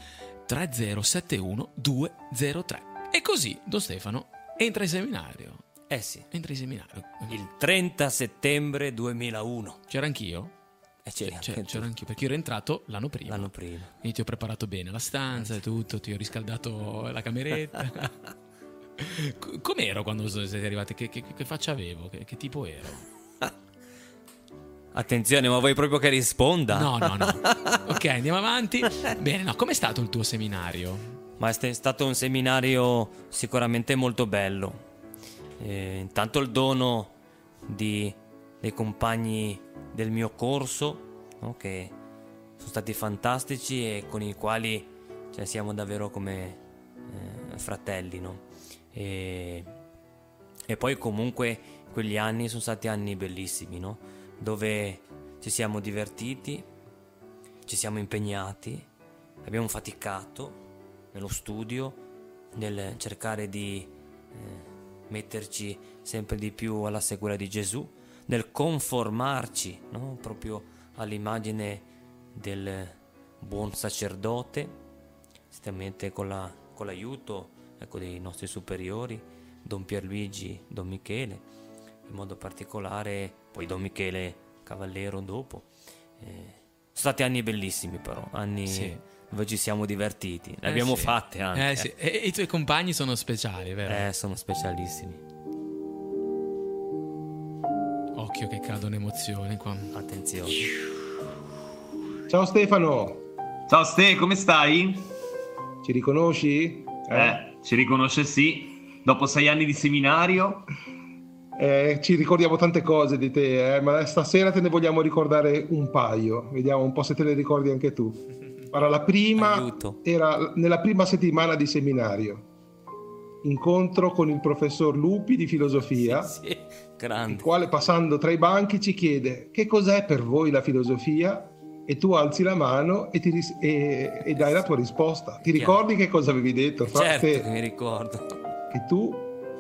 3071 203. E così Don Stefano entra in seminario. Sì. Entra in seminario il 30 settembre 2001. C'era anch'io? C'era anch'io, perché io ero entrato l'anno prima. Quindi ti ho preparato bene la stanza e tutto, ti ho riscaldato la cameretta. Com'ero quando siete arrivati? Che faccia avevo? Che tipo ero? Attenzione, ma vuoi proprio che risponda? No. Ok, andiamo avanti. Bene, no, com'è stato il tuo seminario? Ma è stato un seminario sicuramente molto bello. Intanto il dono dei compagni del mio corso, no? Che sono stati fantastici e con i quali siamo davvero come fratelli, no? E poi comunque quegli anni sono stati anni bellissimi, no? Dove ci siamo divertiti, ci siamo impegnati, abbiamo faticato nello studio, nel cercare di metterci sempre di più alla seguita di Gesù, nel conformarci, no? Proprio all'immagine del buon sacerdote, certamente con l'aiuto, ecco, dei nostri superiori, Don Pierluigi, Don Michele, in modo particolare, poi Don Michele Cavallero dopo. stati anni bellissimi, però, anni dove ci siamo divertiti, ne abbiamo fatte anche. Sì. E i tuoi compagni sono speciali, vero? Sono specialissimi. Occhio che cadono emozioni qua. Attenzione. Ciao Stefano. Ciao Ste, come stai? Ci riconosci? Ci riconosce sì. Dopo 6 anni di seminario. Ci ricordiamo tante cose di te, ma stasera te ne vogliamo ricordare un paio. Vediamo un po' se te le ricordi anche tu. Allora, la prima era nella prima settimana di seminario. Incontro con il professor Lupi di filosofia, sì, grande. Il quale passando tra i banchi ci chiede: che cos'è per voi la filosofia? E tu alzi la mano e dai la tua risposta. Ti ricordi che cosa avevi detto? Certo che mi ricordo. Che tu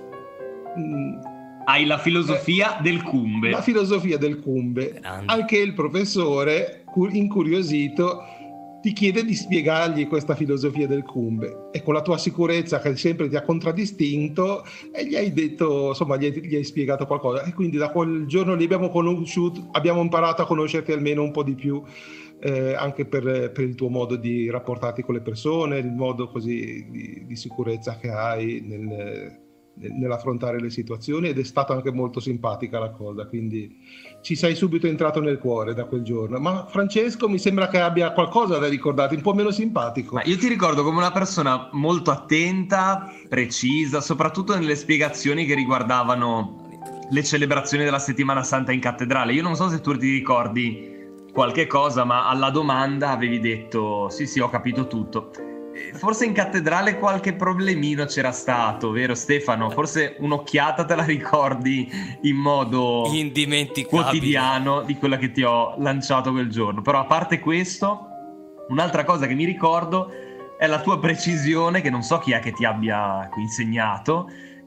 hai la filosofia del Cumbe. La filosofia del Cumbe. Grande. Anche il professore, incuriosito, ti chiede di spiegargli questa filosofia del Cumbe, e con la tua sicurezza che sempre ti ha contraddistinto, e gli hai detto, insomma, gli hai spiegato qualcosa, e quindi da quel giorno lì abbiamo imparato a conoscerti almeno un po' di più, anche per il tuo modo di rapportarti con le persone, il modo così di sicurezza che hai nell'affrontare le situazioni, ed è stata anche molto simpatica la cosa, quindi ci sei subito entrato nel cuore da quel giorno. Ma Francesco mi sembra che abbia qualcosa da ricordarti, un po' meno simpatico. Ma io ti ricordo come una persona molto attenta, precisa, soprattutto nelle spiegazioni che riguardavano le celebrazioni della Settimana Santa in cattedrale. Io non so se tu ti ricordi qualche cosa, ma alla domanda avevi detto sì, ho capito tutto. Forse in cattedrale qualche problemino c'era stato, vero Stefano? Forse un'occhiata te la ricordi in modo indimenticabile, quotidiano, di quella che ti ho lanciato quel giorno. Però a parte questo, un'altra cosa che mi ricordo è la tua precisione, che non so chi è che ti abbia insegnato,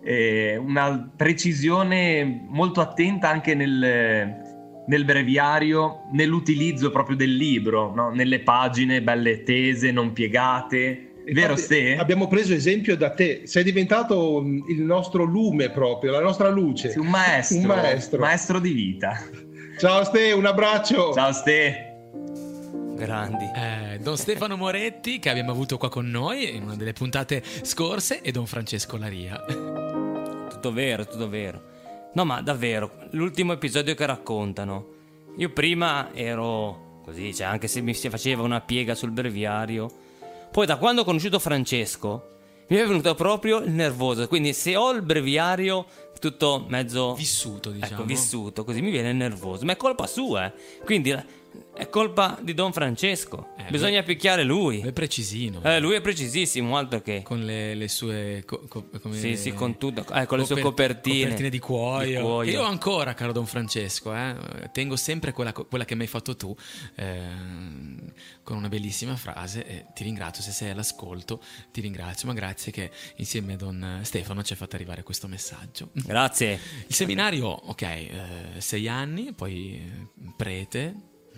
una precisione molto attenta anche nel breviario, nell'utilizzo proprio del libro, no? Nelle pagine belle tese, non piegate. Vero Ste? Abbiamo preso esempio da te, sei diventato il nostro lume proprio, la nostra luce. Sì, un maestro di vita. Ciao Ste, un abbraccio. Ciao Ste. Grandi. Don Stefano Moretti, che abbiamo avuto qua con noi in una delle puntate scorse, e Don Francesco Laria. Tutto vero. No, ma davvero, l'ultimo episodio che raccontano, io prima ero così, cioè anche se mi si faceva una piega sul breviario, poi da quando ho conosciuto Francesco mi è venuto proprio il nervoso, quindi se ho il breviario tutto mezzo vissuto, diciamo. Ecco, vissuto, così mi viene il nervoso, ma è colpa sua, quindi è colpa di Don Francesco, bisogna picchiare lui. È precisino. Lui è precisissimo, altro che con le sue sì, con tutto, con le sue copertine di cuoio. Che io ho ancora, caro Don Francesco, tengo sempre quella che mi hai fatto tu, con una bellissima frase, ti ringrazio se sei all'ascolto, ti ringrazio, ma grazie che insieme a Don Stefano ci hai fatto arrivare questo messaggio. Grazie. Il seminario, 6 anni, poi prete.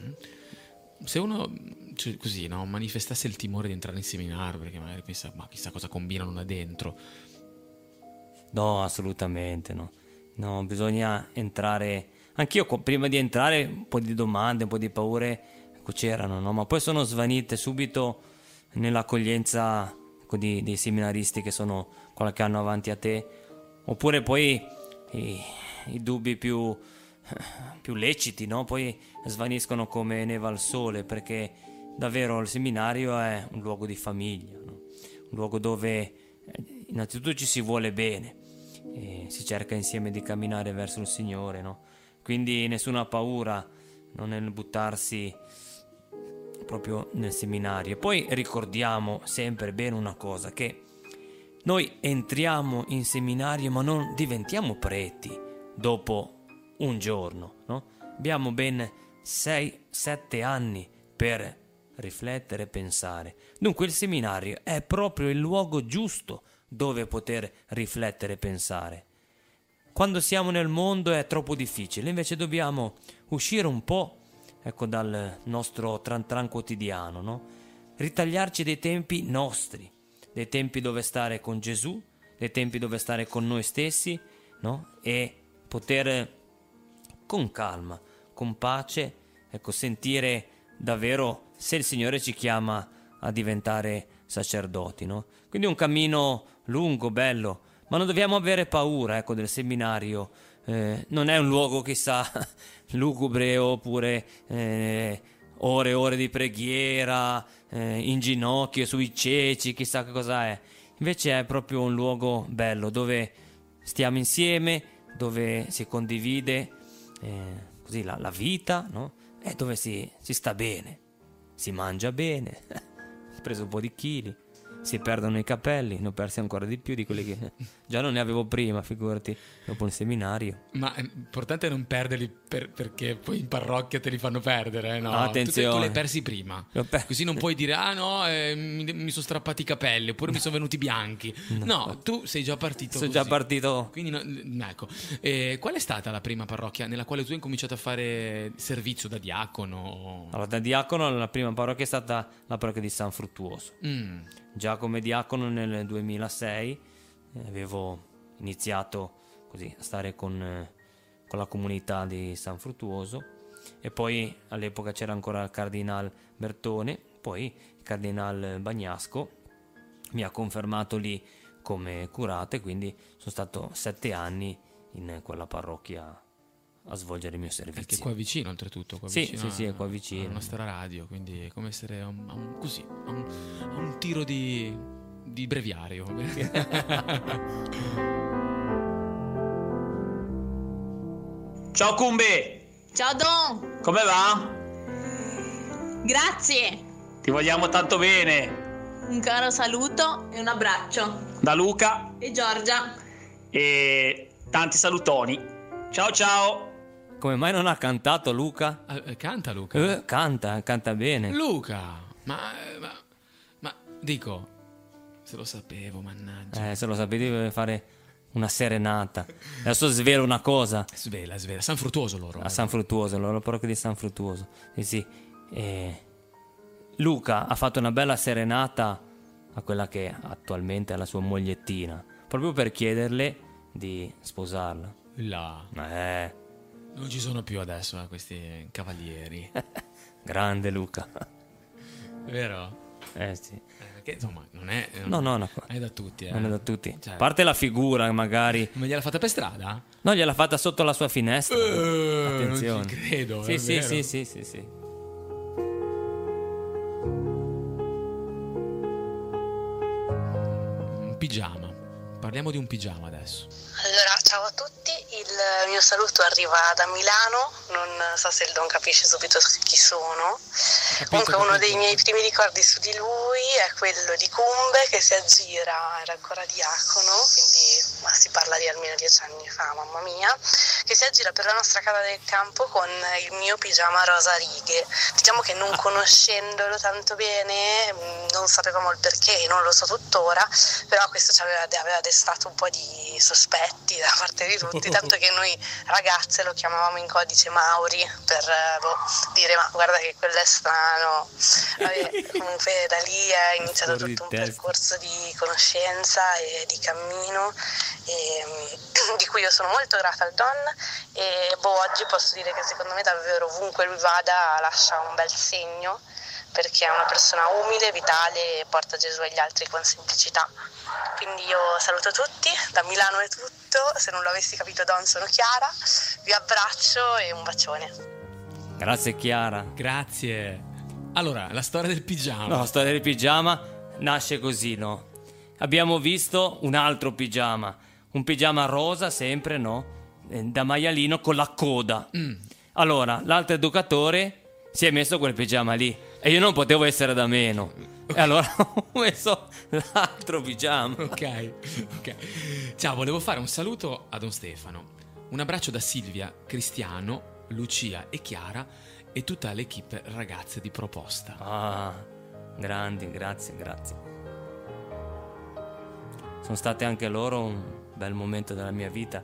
Se uno così manifestasse il timore di entrare in seminario, perché magari pensa, ma chissà cosa combinano là dentro. No, assolutamente no, bisogna entrare. Anch'io prima di entrare un po' di domande, un po' di paure c'erano, no? Ma poi sono svanite subito nell'accoglienza dei seminaristi che sono qualche anno avanti a te, oppure poi i dubbi più leciti, no? Poi svaniscono come neve al sole, perché davvero il seminario è un luogo di famiglia, no? Un luogo dove innanzitutto ci si vuole bene e si cerca insieme di camminare verso il Signore, no? Quindi nessuna paura, no? Nel buttarsi proprio nel seminario. E poi ricordiamo sempre bene una cosa, che noi entriamo in seminario ma non diventiamo preti dopo un giorno, no? Abbiamo ben 6-7 anni per riflettere e pensare. Dunque il seminario è proprio il luogo giusto dove poter riflettere e pensare. Quando siamo nel mondo è troppo difficile, invece dobbiamo uscire un po', dal nostro tran quotidiano, no? Ritagliarci dei tempi nostri, dei tempi dove stare con Gesù, dei tempi dove stare con noi stessi, no? E poter con calma, con pace, sentire davvero se il Signore ci chiama a diventare sacerdoti, no? Quindi un cammino lungo, bello, ma non dobbiamo avere paura, ecco, del seminario. Non è un luogo chissà lugubre, oppure ore e ore di preghiera in ginocchio, sui ceci, chissà che cosa è. Invece è proprio un luogo bello dove stiamo insieme, dove si condivide così la vita, no? E dove si sta bene, si mangia bene. Ho preso un po' di chili, si perdono i capelli, ne ho persi ancora di più di quelli che già non ne avevo prima, figurati, dopo il seminario. Ma è importante non perderli perché poi in parrocchia te li fanno perdere, no? Attenzione. Tu li hai persi prima, così non puoi dire mi sono strappati i capelli oppure mi sono venuti bianchi. No, tu sei già partito. Sono già partito. Quindi ecco. Qual è stata la prima parrocchia nella quale tu hai cominciato a fare servizio da diacono? Allora, da diacono la prima parrocchia è stata la parrocchia di San Fruttuoso. Già come diacono nel 2006 avevo iniziato così a stare con la comunità di San Fruttuoso, e poi all'epoca c'era ancora il Cardinal Bertone, poi il Cardinal Bagnasco mi ha confermato lì come curate, quindi sono stato 7 anni in quella parrocchia a svolgere il mio servizio. Perché qua vicino, oltretutto. Qua sì, vicino sì, è qua vicino. Alla nostra radio, quindi è come essere a un tiro di breviario. Ciao Cumbe! Ciao Don! Come va? Grazie! Ti vogliamo tanto bene! Un caro saluto e un abbraccio. Da Luca e Giorgia. E tanti salutoni. Ciao ciao! Come mai non ha cantato Luca? Canta Luca? Canta bene. Luca! Ma dico, se lo sapevo, mannaggia. Se lo sapevi dovevi fare una serenata. Adesso svelo una cosa. Svela. San Fruttuoso loro. A San Fruttuoso, loro parrocchia di San Fruttuoso. Sì. Luca ha fatto una bella serenata a quella che attualmente è la sua mogliettina, proprio per chiederle di sposarla. Non ci sono più adesso questi cavalieri. Grande Luca. Vero? Sì. Perché insomma non è. No. È da tutti. Non è da tutti. Cioè, a parte la figura, magari. Ma gliel'ha fatta per strada? No, gliel'ha fatta sotto la sua finestra. Attenzione. Non ci credo. Sì. Un pigiama. Parliamo di un pigiama adesso. Allora, ciao a tutti, il mio saluto arriva da Milano, non so se il Don capisce subito chi sono. Comunque uno dei miei primi ricordi su di lui è quello di Cumbe che si aggira, era ancora diacono, quindi si parla di almeno 10 anni fa, mamma mia, che si aggira per la nostra casa del campo con il mio pigiama rosa righe. Diciamo che non conoscendolo tanto bene, non sapevamo il perché, non lo so tuttora, però questo ci aveva destato un po' di sospetti da parte di tutti, tanto che noi ragazze lo chiamavamo in codice Mauri per dire ma guarda che quello è strano. Comunque da lì è iniziato tutto un percorso di conoscenza e di cammino di cui io sono molto grata al Don, e oggi posso dire che secondo me davvero ovunque lui vada lascia un bel segno, perché è una persona umile, vitale e porta Gesù agli altri con semplicità. Quindi io saluto tutti, da Milano è tutto, se non lo avessi capito Don sono Chiara, vi abbraccio e un bacione. Grazie Chiara. Grazie. Allora, la storia del pigiama. No, la storia del pigiama nasce così, no? Abbiamo visto un altro pigiama, un pigiama rosa sempre, no? Da maialino con la coda. Allora, l'altro educatore si è messo quel pigiama lì e io non potevo essere da meno. E allora ho messo l'altro pigiama. Ok. Ciao, volevo fare un saluto a Don Stefano. Un abbraccio da Silvia, Cristiano, Lucia e Chiara e tutta l'equipe ragazze di Proposta. Grandi, grazie. Sono state anche loro un bel momento della mia vita.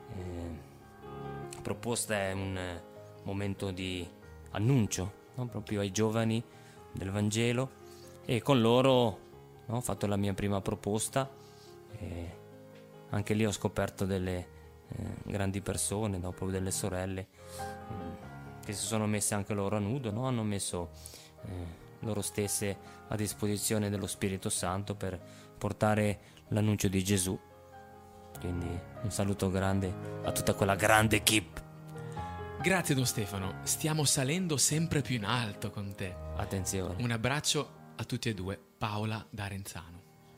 Proposta è un momento di annuncio, no? Proprio ai giovani del Vangelo, e con loro ho fatto la mia prima proposta. Anche lì ho scoperto delle grandi persone, proprio delle sorelle che si sono messe anche loro a nudo, no? Hanno messo loro stesse a disposizione dello Spirito Santo per portare l'annuncio di Gesù. Quindi un saluto grande a tutta quella grande equipe. Grazie Don Stefano, stiamo salendo sempre più in alto con te. Attenzione. Un abbraccio a tutti e due. Paola da Arenzano.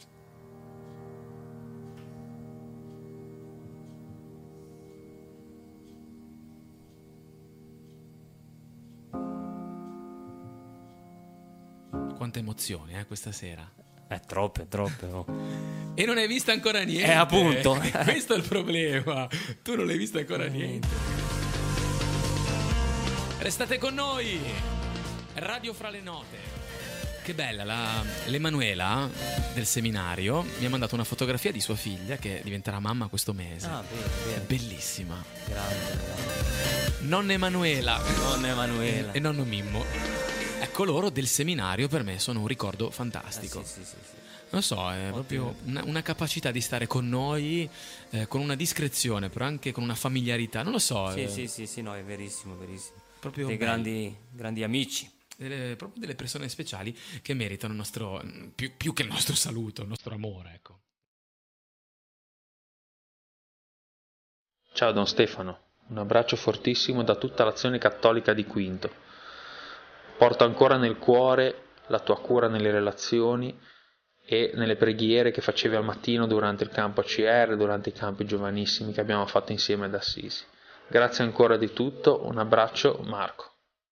Quanta emozione questa sera. Troppe. Oh. E non hai visto ancora niente. Appunto. Questo è il problema. Tu non hai visto ancora niente. Restate con noi. Radio Fra le Note. Che bella, l'Emanuela del seminario mi ha mandato una fotografia di sua figlia che diventerà mamma questo mese. Bene. È bellissima. Grande. Nonna Emanuela. E nonno Mimmo. Ecco, loro del seminario per me sono un ricordo fantastico. Sì. Non so, è proprio una capacità di stare con noi con una discrezione, però anche con una familiarità. Non lo so. Sì, no, è verissimo. Proprio dei grandi amici. Proprio delle persone speciali che meritano il nostro più che il nostro saluto, il nostro amore, ecco. Ciao Don Stefano, un abbraccio fortissimo da tutta l'Azione Cattolica di Quinto. Porto ancora nel cuore la tua cura nelle relazioni e nelle preghiere che facevi al mattino durante il campo ACR, durante i campi giovanissimi che abbiamo fatto insieme ad Assisi. Grazie ancora di tutto, un abbraccio Marco.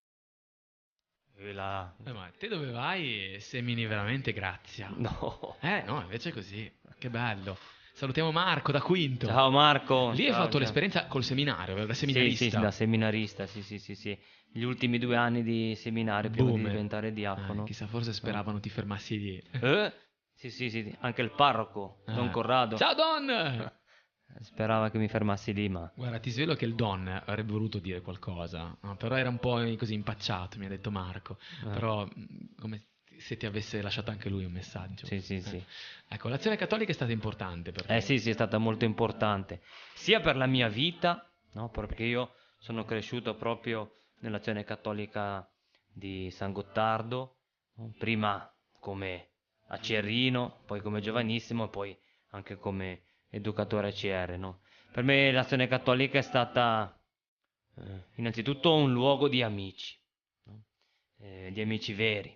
Ma te dove vai semini veramente grazia? No. No, invece è così. Che bello. Salutiamo Marco da Quinto. Ciao Marco. Lì hai fatto l'esperienza col seminario, da seminarista. Sì, da seminarista, sì. Gli ultimi 2 anni di seminario prima di diventare diacono. Chissà, forse speravano ti fermassi lì. Sì, anche il parroco, Don Corrado. Ciao Don! Sperava che mi fermassi lì, ma... Guarda, ti svelo che il Don avrebbe voluto dire qualcosa, però era un po' così impacciato, mi ha detto Marco. Però come se ti avesse lasciato anche lui un messaggio. Sì. Ecco, l'azione cattolica è stata importante per te. Sì, è stata molto importante. Sia per la mia vita, no? Perché io sono cresciuto proprio nell'azione cattolica di San Gottardo, no? Prima come acerrino, poi come giovanissimo e poi anche come educatore ACR, no? Per me l'azione cattolica è stata innanzitutto un luogo di amici, no? Di amici veri,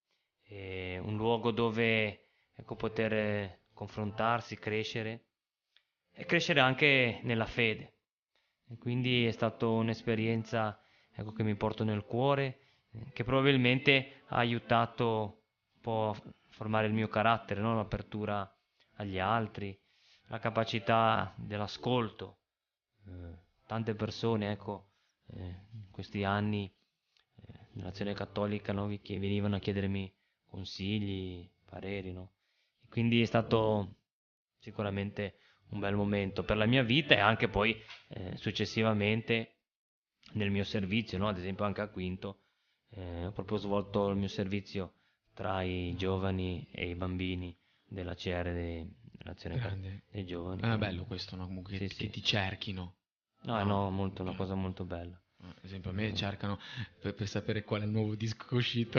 un luogo dove poter confrontarsi, crescere e crescere anche nella fede. E quindi è stata un'esperienza che mi porto nel cuore, che probabilmente ha aiutato un po' a formare il mio carattere, no? L'apertura agli altri, la capacità dell'ascolto. Tante persone, in questi anni nell'azione cattolica, no? Che venivano a chiedermi consigli, pareri, no? E quindi è stato sicuramente un bel momento per la mia vita e anche poi successivamente nel mio servizio, no? Ad esempio anche a Quinto ho proprio svolto il mio servizio tra i giovani e i bambini della CR dell'azione dei giovani. È bello questo, no? Comunque che ti cerchino. No, molto, una cosa molto bella. Ad esempio a me cercano per sapere qual è il nuovo disco che è uscito.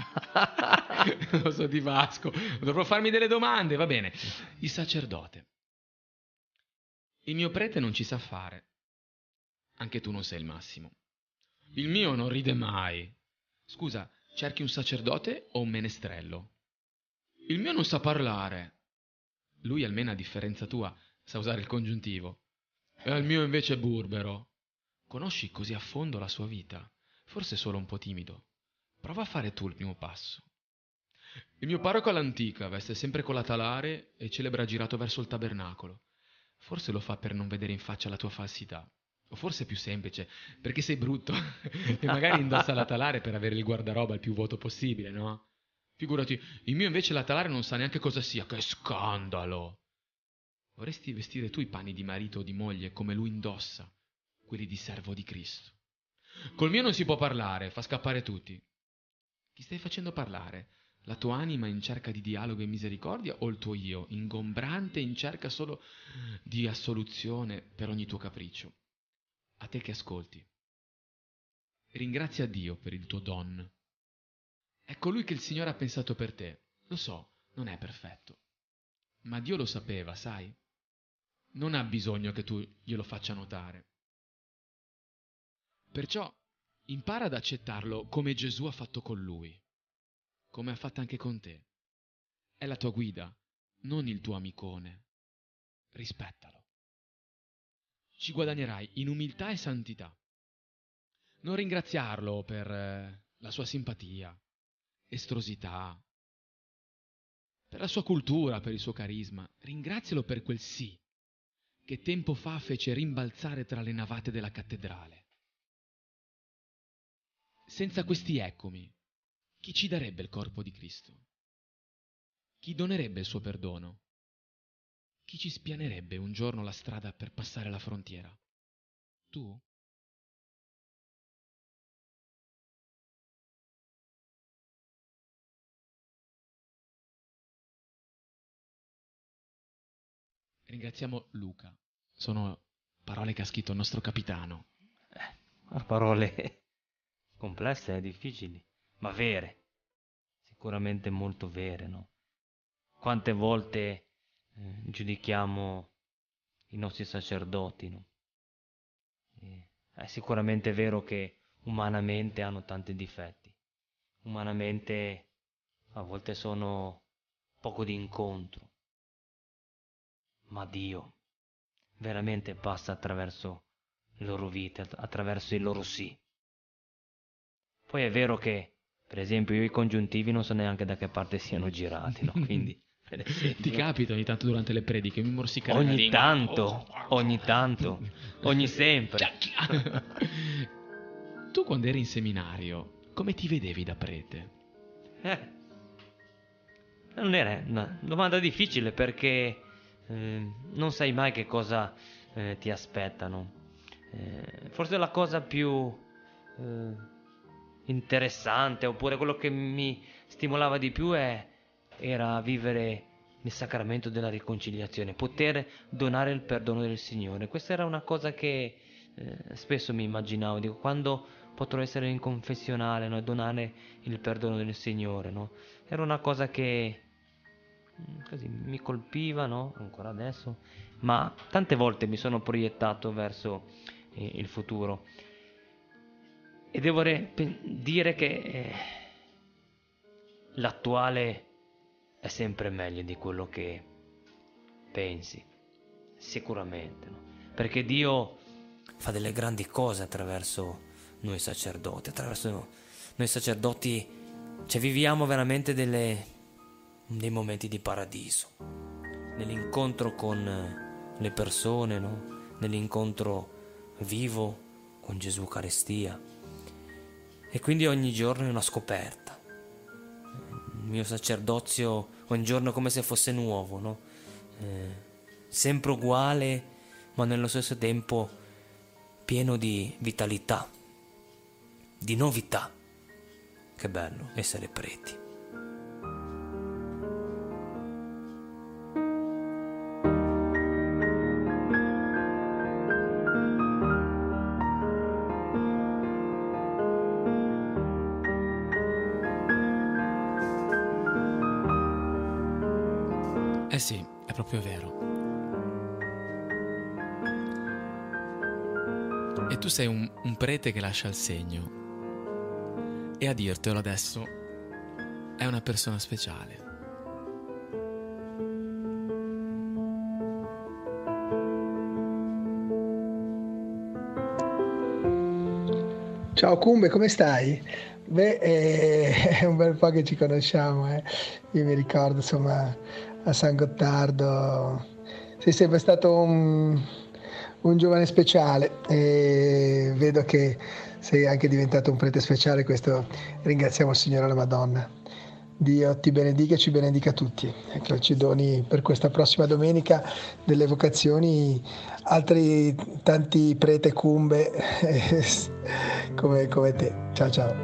Lo so, di Vasco. Dovrò farmi delle domande, va bene. Il sacerdote. Il mio prete non ci sa fare. Anche tu non sei il massimo. Il mio non ride mai. Scusa, cerchi un sacerdote o un menestrello? Il mio non sa parlare. Lui almeno a differenza tua sa usare il congiuntivo. E il mio invece è burbero. Conosci così a fondo la sua vita? Forse solo un po' timido. Prova a fare tu il primo passo. Il mio parroco all'antica veste sempre con la talare e celebra girato verso il tabernacolo. Forse lo fa per non vedere in faccia la tua falsità. O forse è più semplice, perché sei brutto e magari indossa la talare per avere il guardaroba il più vuoto possibile, no? Figurati, il mio invece la talare non sa neanche cosa sia. Che scandalo! Vorresti vestire tu i panni di marito o di moglie come lui indossa, quelli di servo di Cristo. Col mio non si può parlare, fa scappare tutti. Chi stai facendo parlare? La tua anima in cerca di dialogo e misericordia o il tuo io, ingombrante in cerca solo di assoluzione per ogni tuo capriccio? A te che ascolti. ringrazia Dio per il tuo don. È colui che il Signore ha pensato per te. Lo so, non è perfetto. Ma Dio lo sapeva, sai? Non ha bisogno che tu glielo faccia notare. Perciò impara ad accettarlo come Gesù ha fatto con lui, come ha fatto anche con te. È la tua guida, non il tuo amicone. Rispettalo. Ci guadagnerai in umiltà e santità. Non ringraziarlo per la sua simpatia, estrosità, per la sua cultura, per il suo carisma. Ringrazialo per quel sì che tempo fa fece rimbalzare tra le navate della cattedrale. Senza questi eccomi, chi ci darebbe il corpo di Cristo? Chi donerebbe il suo perdono? Chi ci spianerebbe un giorno la strada per passare la frontiera? Tu? Ringraziamo Luca. Sono parole che ha scritto il nostro capitano. Parole complesse e difficili, ma vere. Sicuramente molto vere, no? Quante volte giudichiamo i nostri sacerdoti, no? È sicuramente vero che umanamente hanno tanti difetti. Umanamente a volte sono poco di incontro. Ma Dio veramente passa attraverso le loro vite, attraverso il loro sì. Poi è vero che, per esempio, io i congiuntivi non so neanche da che parte siano girati, no? Quindi, per esempio, ti capita ogni tanto durante le prediche, mi morsicare la ogni tanto, ogni sempre. Tu quando eri in seminario, come ti vedevi da prete? Non era una domanda difficile perché non sai mai che cosa ti aspettano. Forse la cosa più interessante, oppure quello che mi stimolava di più era vivere il sacramento della riconciliazione, poter donare il perdono del Signore. Questa era una cosa che spesso mi immaginavo, dico, quando potrò essere in confessionale, no? Donare il perdono del Signore, no? Era una cosa che così mi colpiva, no? Ancora adesso, ma tante volte mi sono proiettato verso il futuro e devo dire che l'attuale è sempre meglio di quello che pensi, sicuramente, no? Perché Dio fa delle grandi cose attraverso noi sacerdoti, cioè viviamo veramente dei momenti di paradiso, nell'incontro con le persone, no? Nell'incontro vivo con Gesù Eucaristia, e quindi ogni giorno è una scoperta. Il mio sacerdozio ogni giorno è come se fosse nuovo, no? Sempre uguale, ma nello stesso tempo pieno di vitalità, di novità. Che bello essere preti. Eh sì, è proprio vero. E tu sei un prete che lascia il segno. E a dirtelo adesso, è una persona speciale. Ciao Cumbe, come stai? Beh, è un bel po' che ci conosciamo, Io mi ricordo, insomma, a San Gottardo. Sei sempre stato un giovane speciale e vedo che sei anche diventato un prete speciale. Questo ringraziamo il Signore e la Madonna. Dio ti benedica e ci benedica tutti, e che ci doni per questa prossima domenica delle vocazioni altri tanti prete Cumbe come te. Ciao ciao.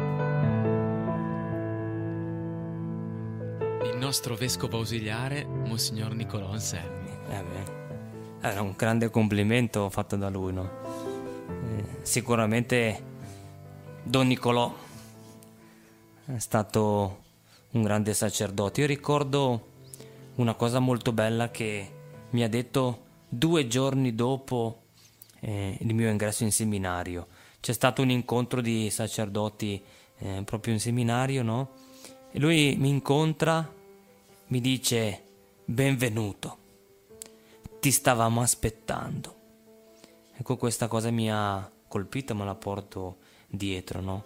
Il nostro vescovo ausiliare, Monsignor Nicolò Anselmi. Era un grande complimento fatto da lui, no? Sicuramente Don Nicolò è stato un grande sacerdote. Io ricordo una cosa molto bella che mi ha detto 2 giorni dopo il mio ingresso in seminario. C'è stato un incontro di sacerdoti proprio in seminario, no? E lui mi incontra, mi dice: benvenuto, ti stavamo aspettando. Ecco, questa cosa mi ha colpito, me la porto dietro, no?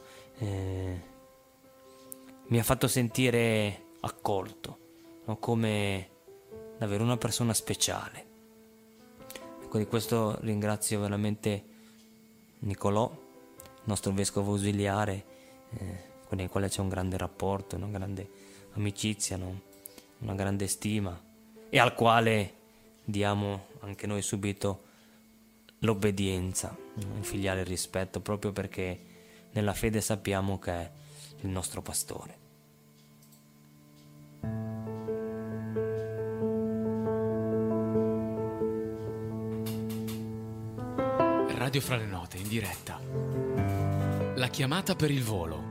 Mi ha fatto sentire accolto, no? Come davvero una persona speciale. Ecco, di questo ringrazio veramente Nicolò, il nostro vescovo ausiliare, con il quale c'è un grande rapporto, una grande amicizia, no? Una grande stima, e al quale diamo anche noi subito l'obbedienza, il filiale rispetto, proprio perché nella fede sappiamo che è il nostro pastore. Radio Fra le Note in diretta. La chiamata per il volo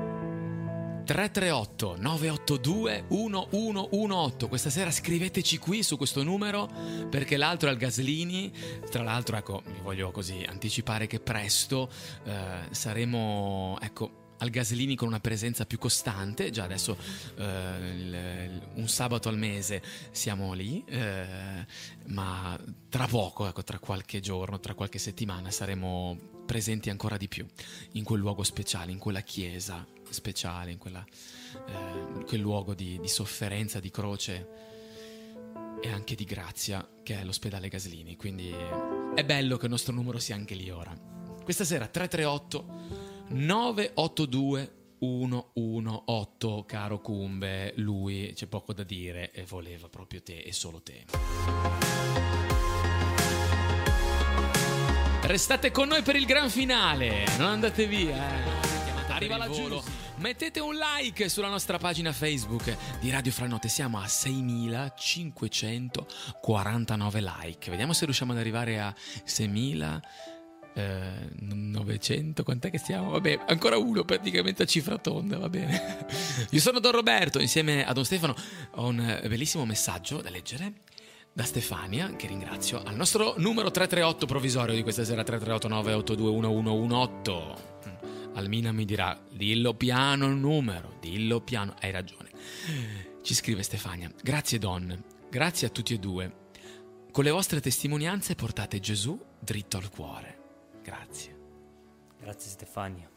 338 982 1118. Questa sera scriveteci qui su questo numero, perché l'altro è al Gaslini. Tra l'altro, ecco, vi voglio così anticipare che presto saremo, ecco, al Gaslini con una presenza più costante. Già adesso un sabato al mese siamo lì, ma tra poco, ecco, tra qualche giorno, tra qualche settimana saremo presenti ancora di più in quel luogo speciale, in quella chiesa speciale, in quel luogo di sofferenza, di croce e anche di grazia che è l'ospedale Gaslini. Quindi è bello che il nostro numero sia anche lì ora. Questa sera 338 982 118, caro Cumbe, lui c'è poco da dire e voleva proprio te e solo te. Restate con noi per il gran finale, non andate via. Arriva la giù. Mettete un like sulla nostra pagina Facebook di Radio Fra le Note. Siamo a 6.549 like. Vediamo se riusciamo ad arrivare a 6.900. Quant'è che siamo? Vabbè, ancora uno, praticamente a cifra tonda, va bene. Io sono Don Roberto, insieme a Don Stefano. Ho un bellissimo messaggio da leggere da Stefania, che ringrazio, al nostro numero 338 provvisorio di questa sera, 338 982 1118. Almina mi dirà: dillo piano il numero, dillo piano. Hai ragione. Ci scrive Stefania: grazie Don, grazie a tutti e due. Con le vostre testimonianze portate Gesù dritto al cuore. Grazie. Grazie Stefania.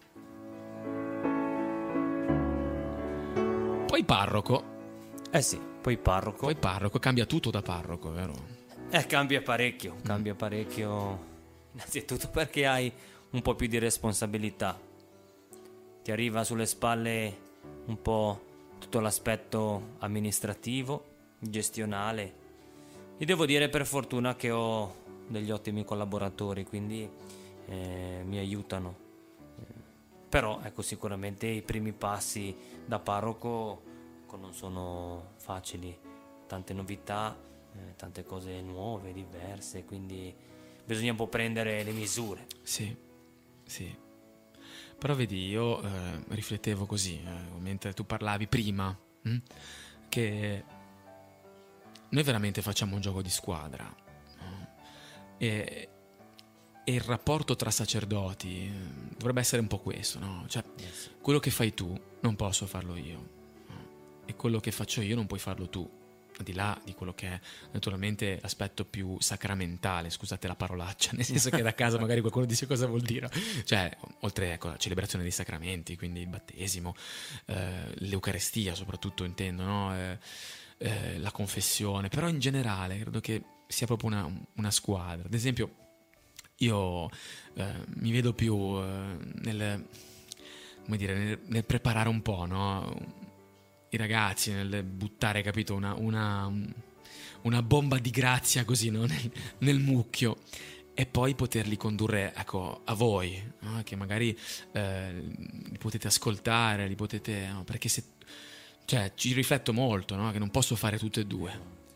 Poi parroco. Sì, poi parroco. Poi parroco, cambia tutto da parroco, vero? Cambia parecchio, innanzitutto perché hai un po' più di responsabilità. Ti arriva sulle spalle un po' tutto l'aspetto amministrativo, gestionale. Io devo dire, per fortuna, che ho degli ottimi collaboratori, quindi mi aiutano. Però ecco, sicuramente i primi passi da parroco non sono facili, tante novità, tante cose nuove, diverse, quindi bisogna un po' prendere le misure. Sì, sì. Però vedi, io riflettevo così, mentre tu parlavi prima, che noi veramente facciamo un gioco di squadra, no? E il rapporto tra sacerdoti dovrebbe essere un po' questo, no? Cioè, quello che fai tu non posso farlo io, no? E quello che faccio io non puoi farlo tu, al di là di quello che è naturalmente l'aspetto più sacramentale, scusate la parolaccia, nel senso che da casa magari qualcuno dice cosa vuol dire, cioè oltre, ecco, la celebrazione dei sacramenti, quindi il battesimo, l'Eucarestia soprattutto, intendo, no? La confessione, però in generale credo che sia proprio una squadra. Ad esempio io mi vedo più nel preparare un po', no? I ragazzi, nel buttare, capito, una bomba di grazia così, no? nel mucchio, e poi poterli condurre, ecco, a voi, no? Che magari li potete ascoltare, li potete, no? Perché cioè, ci rifletto molto, no? Che non posso fare tutte e due.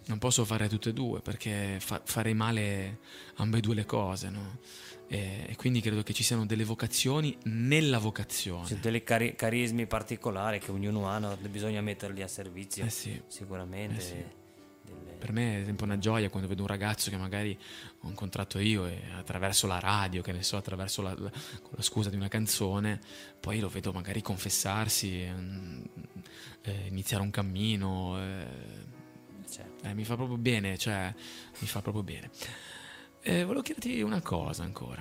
non posso fare tutte e due perché farei male ambedue le cose, no? E quindi credo che ci siano delle vocazioni nella vocazione. C'è delle carismi particolari che ognuno ha, bisogna metterli a servizio, sì. Sicuramente. Sì. Per me è sempre una gioia quando vedo un ragazzo che magari ho incontrato io e attraverso la radio, che ne so, attraverso con la scusa di una canzone, poi lo vedo magari confessarsi, iniziare un cammino. Mi fa proprio bene, cioè mi fa proprio bene. Volevo chiederti una cosa ancora.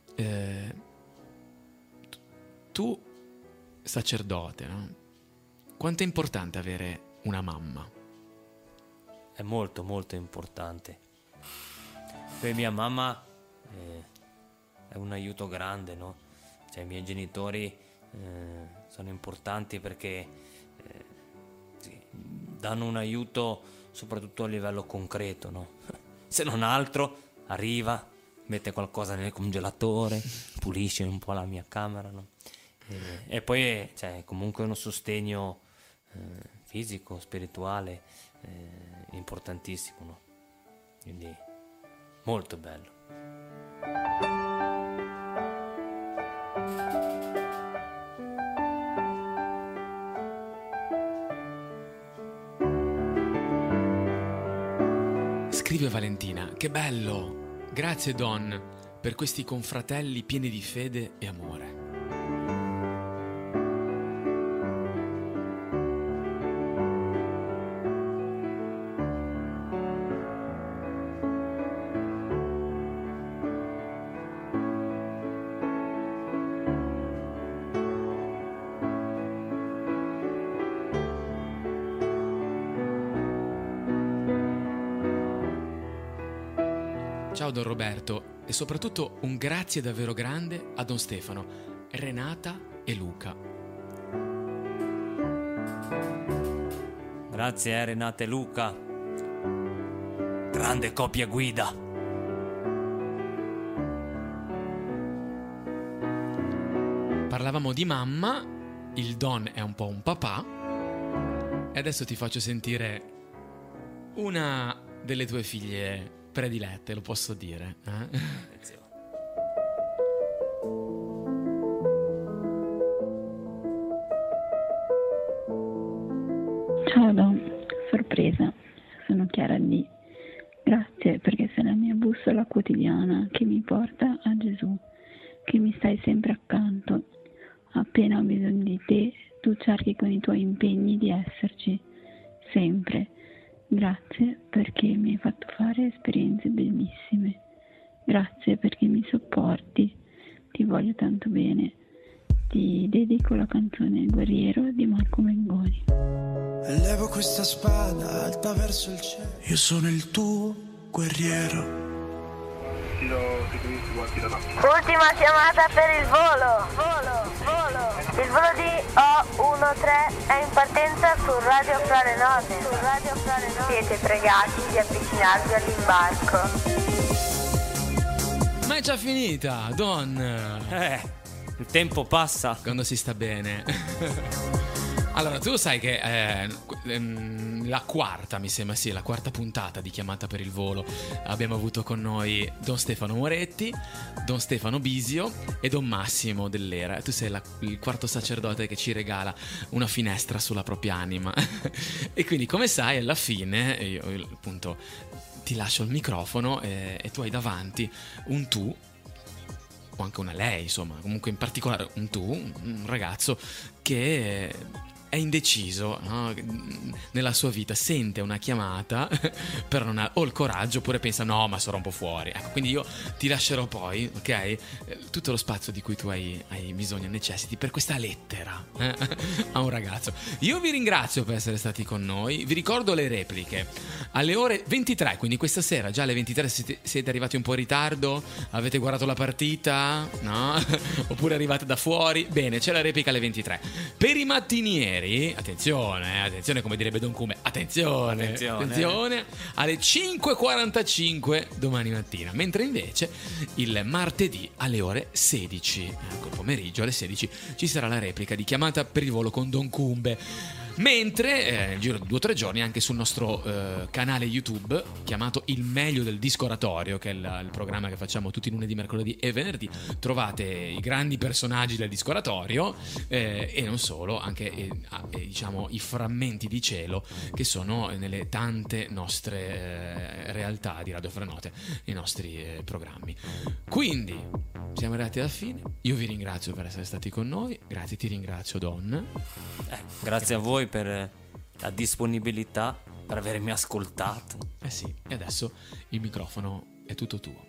Tu, sacerdote, no? Quanto è importante avere una mamma? È molto molto importante. Per mia mamma è un aiuto grande, no? Cioè, i miei genitori sono importanti perché danno un aiuto soprattutto a livello concreto, no? Se non altro arriva, mette qualcosa nel congelatore, pulisce un po' la mia camera, no? E poi cioè, comunque uno sostegno fisico, spirituale importantissimo, no? Quindi molto bello. Scrive Valentina: che bello, grazie Don per questi confratelli pieni di fede e amore. Ciao Don Roberto e soprattutto un grazie davvero grande a Don Stefano, Renata e Luca. Grazie Renata e Luca, grande coppia guida. Parlavamo di mamma, il Don è un po' un papà e adesso ti faccio sentire una delle tue figlie predilette, lo posso dire, Ciao Don, sorpresa, sono Chiara D. Grazie perché sei la mia bussola quotidiana che mi porta a Gesù, che mi stai sempre accanto. Appena ho bisogno di te, tu cerchi con i tuoi impegni di esserci, sempre. Grazie perché mi hai fatto fare esperienze bellissime. Grazie perché mi sopporti. Ti voglio tanto bene. Ti dedico la canzone Il guerriero di Marco Mengoni. Elevo questa spada alta verso il cielo. Io sono il tuo guerriero. Ultima chiamata per il volo. Il volo di O13 è in partenza su Radio Fra le Note. Siete pregati di avvicinarvi all'imbarco. Ma è già finita, Don. Il tempo passa quando si sta bene. Allora, tu sai che la quarta, mi sembra, sì, la quarta puntata di Chiamata per il Volo abbiamo avuto con noi Don Stefano Moretti, Don Stefano Bisio e Don Massimo Dell'Era. Tu sei il quarto sacerdote che ci regala una finestra sulla propria anima. E quindi, come sai, alla fine io appunto ti lascio il microfono e tu hai davanti un tu o anche una lei, insomma, comunque in particolare un tu, un ragazzo che è indeciso, no? Nella sua vita sente una chiamata però non ha o il coraggio oppure pensa no, ma sarò un po' fuori. Ecco, quindi io ti lascerò poi, ok, tutto lo spazio di cui tu hai bisogno e necessiti per questa lettera a un ragazzo. Io vi ringrazio per essere stati con noi, vi ricordo le repliche alle ore 23, quindi questa sera già alle 23 siete arrivati un po' in ritardo, avete guardato la partita, no? Oppure arrivate da fuori, bene, c'è la replica alle 23. Per i mattinieri, attenzione come direbbe Don Cume, attenzione alle 5:45 domani mattina, mentre invece il martedì alle ore 16, ecco, il pomeriggio alle 16 ci sarà la replica di Chiamata per il Volo con Don Cumbe. mentre nel giro di 2 o 3 giorni anche sul nostro canale YouTube chiamato Il Meglio del Disco Oratorio, che è il programma che facciamo tutti i lunedì, mercoledì e venerdì, trovate i grandi personaggi del disco oratorio e non solo, anche diciamo i frammenti di cielo che sono nelle tante nostre realtà di Radio Franote, i nostri programmi. Quindi siamo arrivati alla fine, io vi ringrazio per essere stati con noi, grazie, ti ringrazio Don. Grazie a voi per la disponibilità, per avermi ascoltato. Sì, e adesso il microfono è tutto tuo.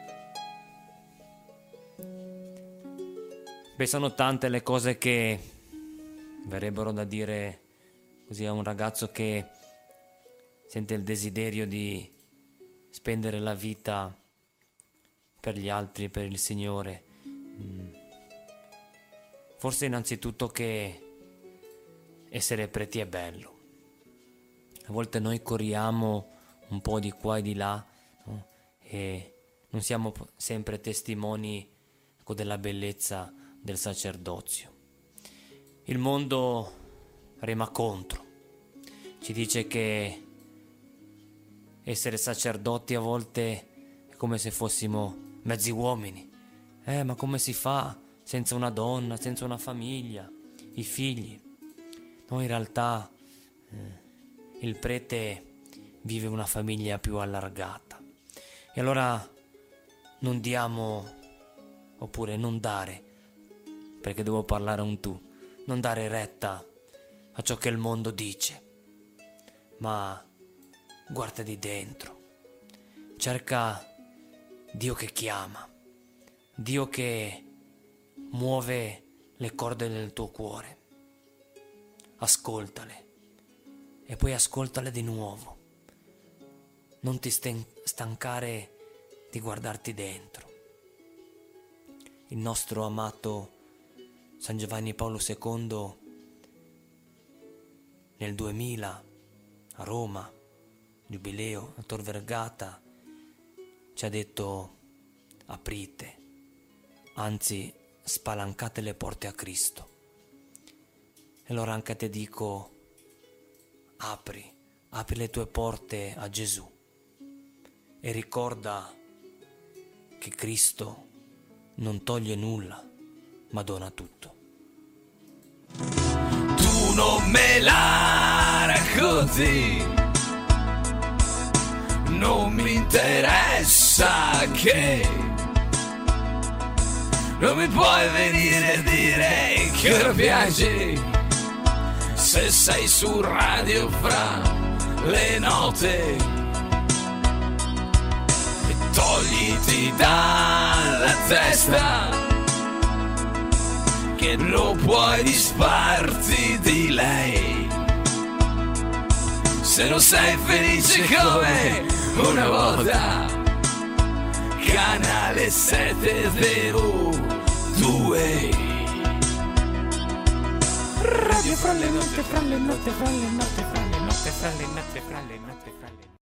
Beh, sono tante le cose che verrebbero da dire così a un ragazzo che sente il desiderio di spendere la vita per gli altri, per il Signore. Forse innanzitutto che essere preti è bello. A volte noi corriamo un po' di qua e di là, no? E non siamo sempre testimoni della bellezza del sacerdozio. Il mondo rema contro, ci dice che essere sacerdoti a volte è come se fossimo mezzi uomini. Ma come si fa senza una donna, senza una famiglia, i figli? No, in realtà il prete vive una famiglia più allargata. E allora non diamo, oppure non dare, perché devo parlare a un tu, non dare retta a ciò che il mondo dice, ma guarda di dentro, cerca Dio che chiama, Dio che muove le corde del tuo cuore, ascoltale e poi ascoltale di nuovo, non ti stancare di guardarti dentro. Il nostro amato San Giovanni Paolo II nel 2000 a Roma, Giubileo, a Tor Vergata, ci ha detto: aprite, anzi spalancate le porte a Cristo. E allora anche a te dico: apri le tue porte a Gesù e ricorda che Cristo non toglie nulla, ma dona tutto. Tu non me la racconti, non mi interessa che non mi puoi venire a dire che ora piaci se sei su Radio Fra le note e togliti dalla testa che non puoi disfarti di lei se non sei felice come una volta. Canale 702 Radio Fra le note, fra le note, fra le note, fra le note, fra le note, fra le note, fra le note.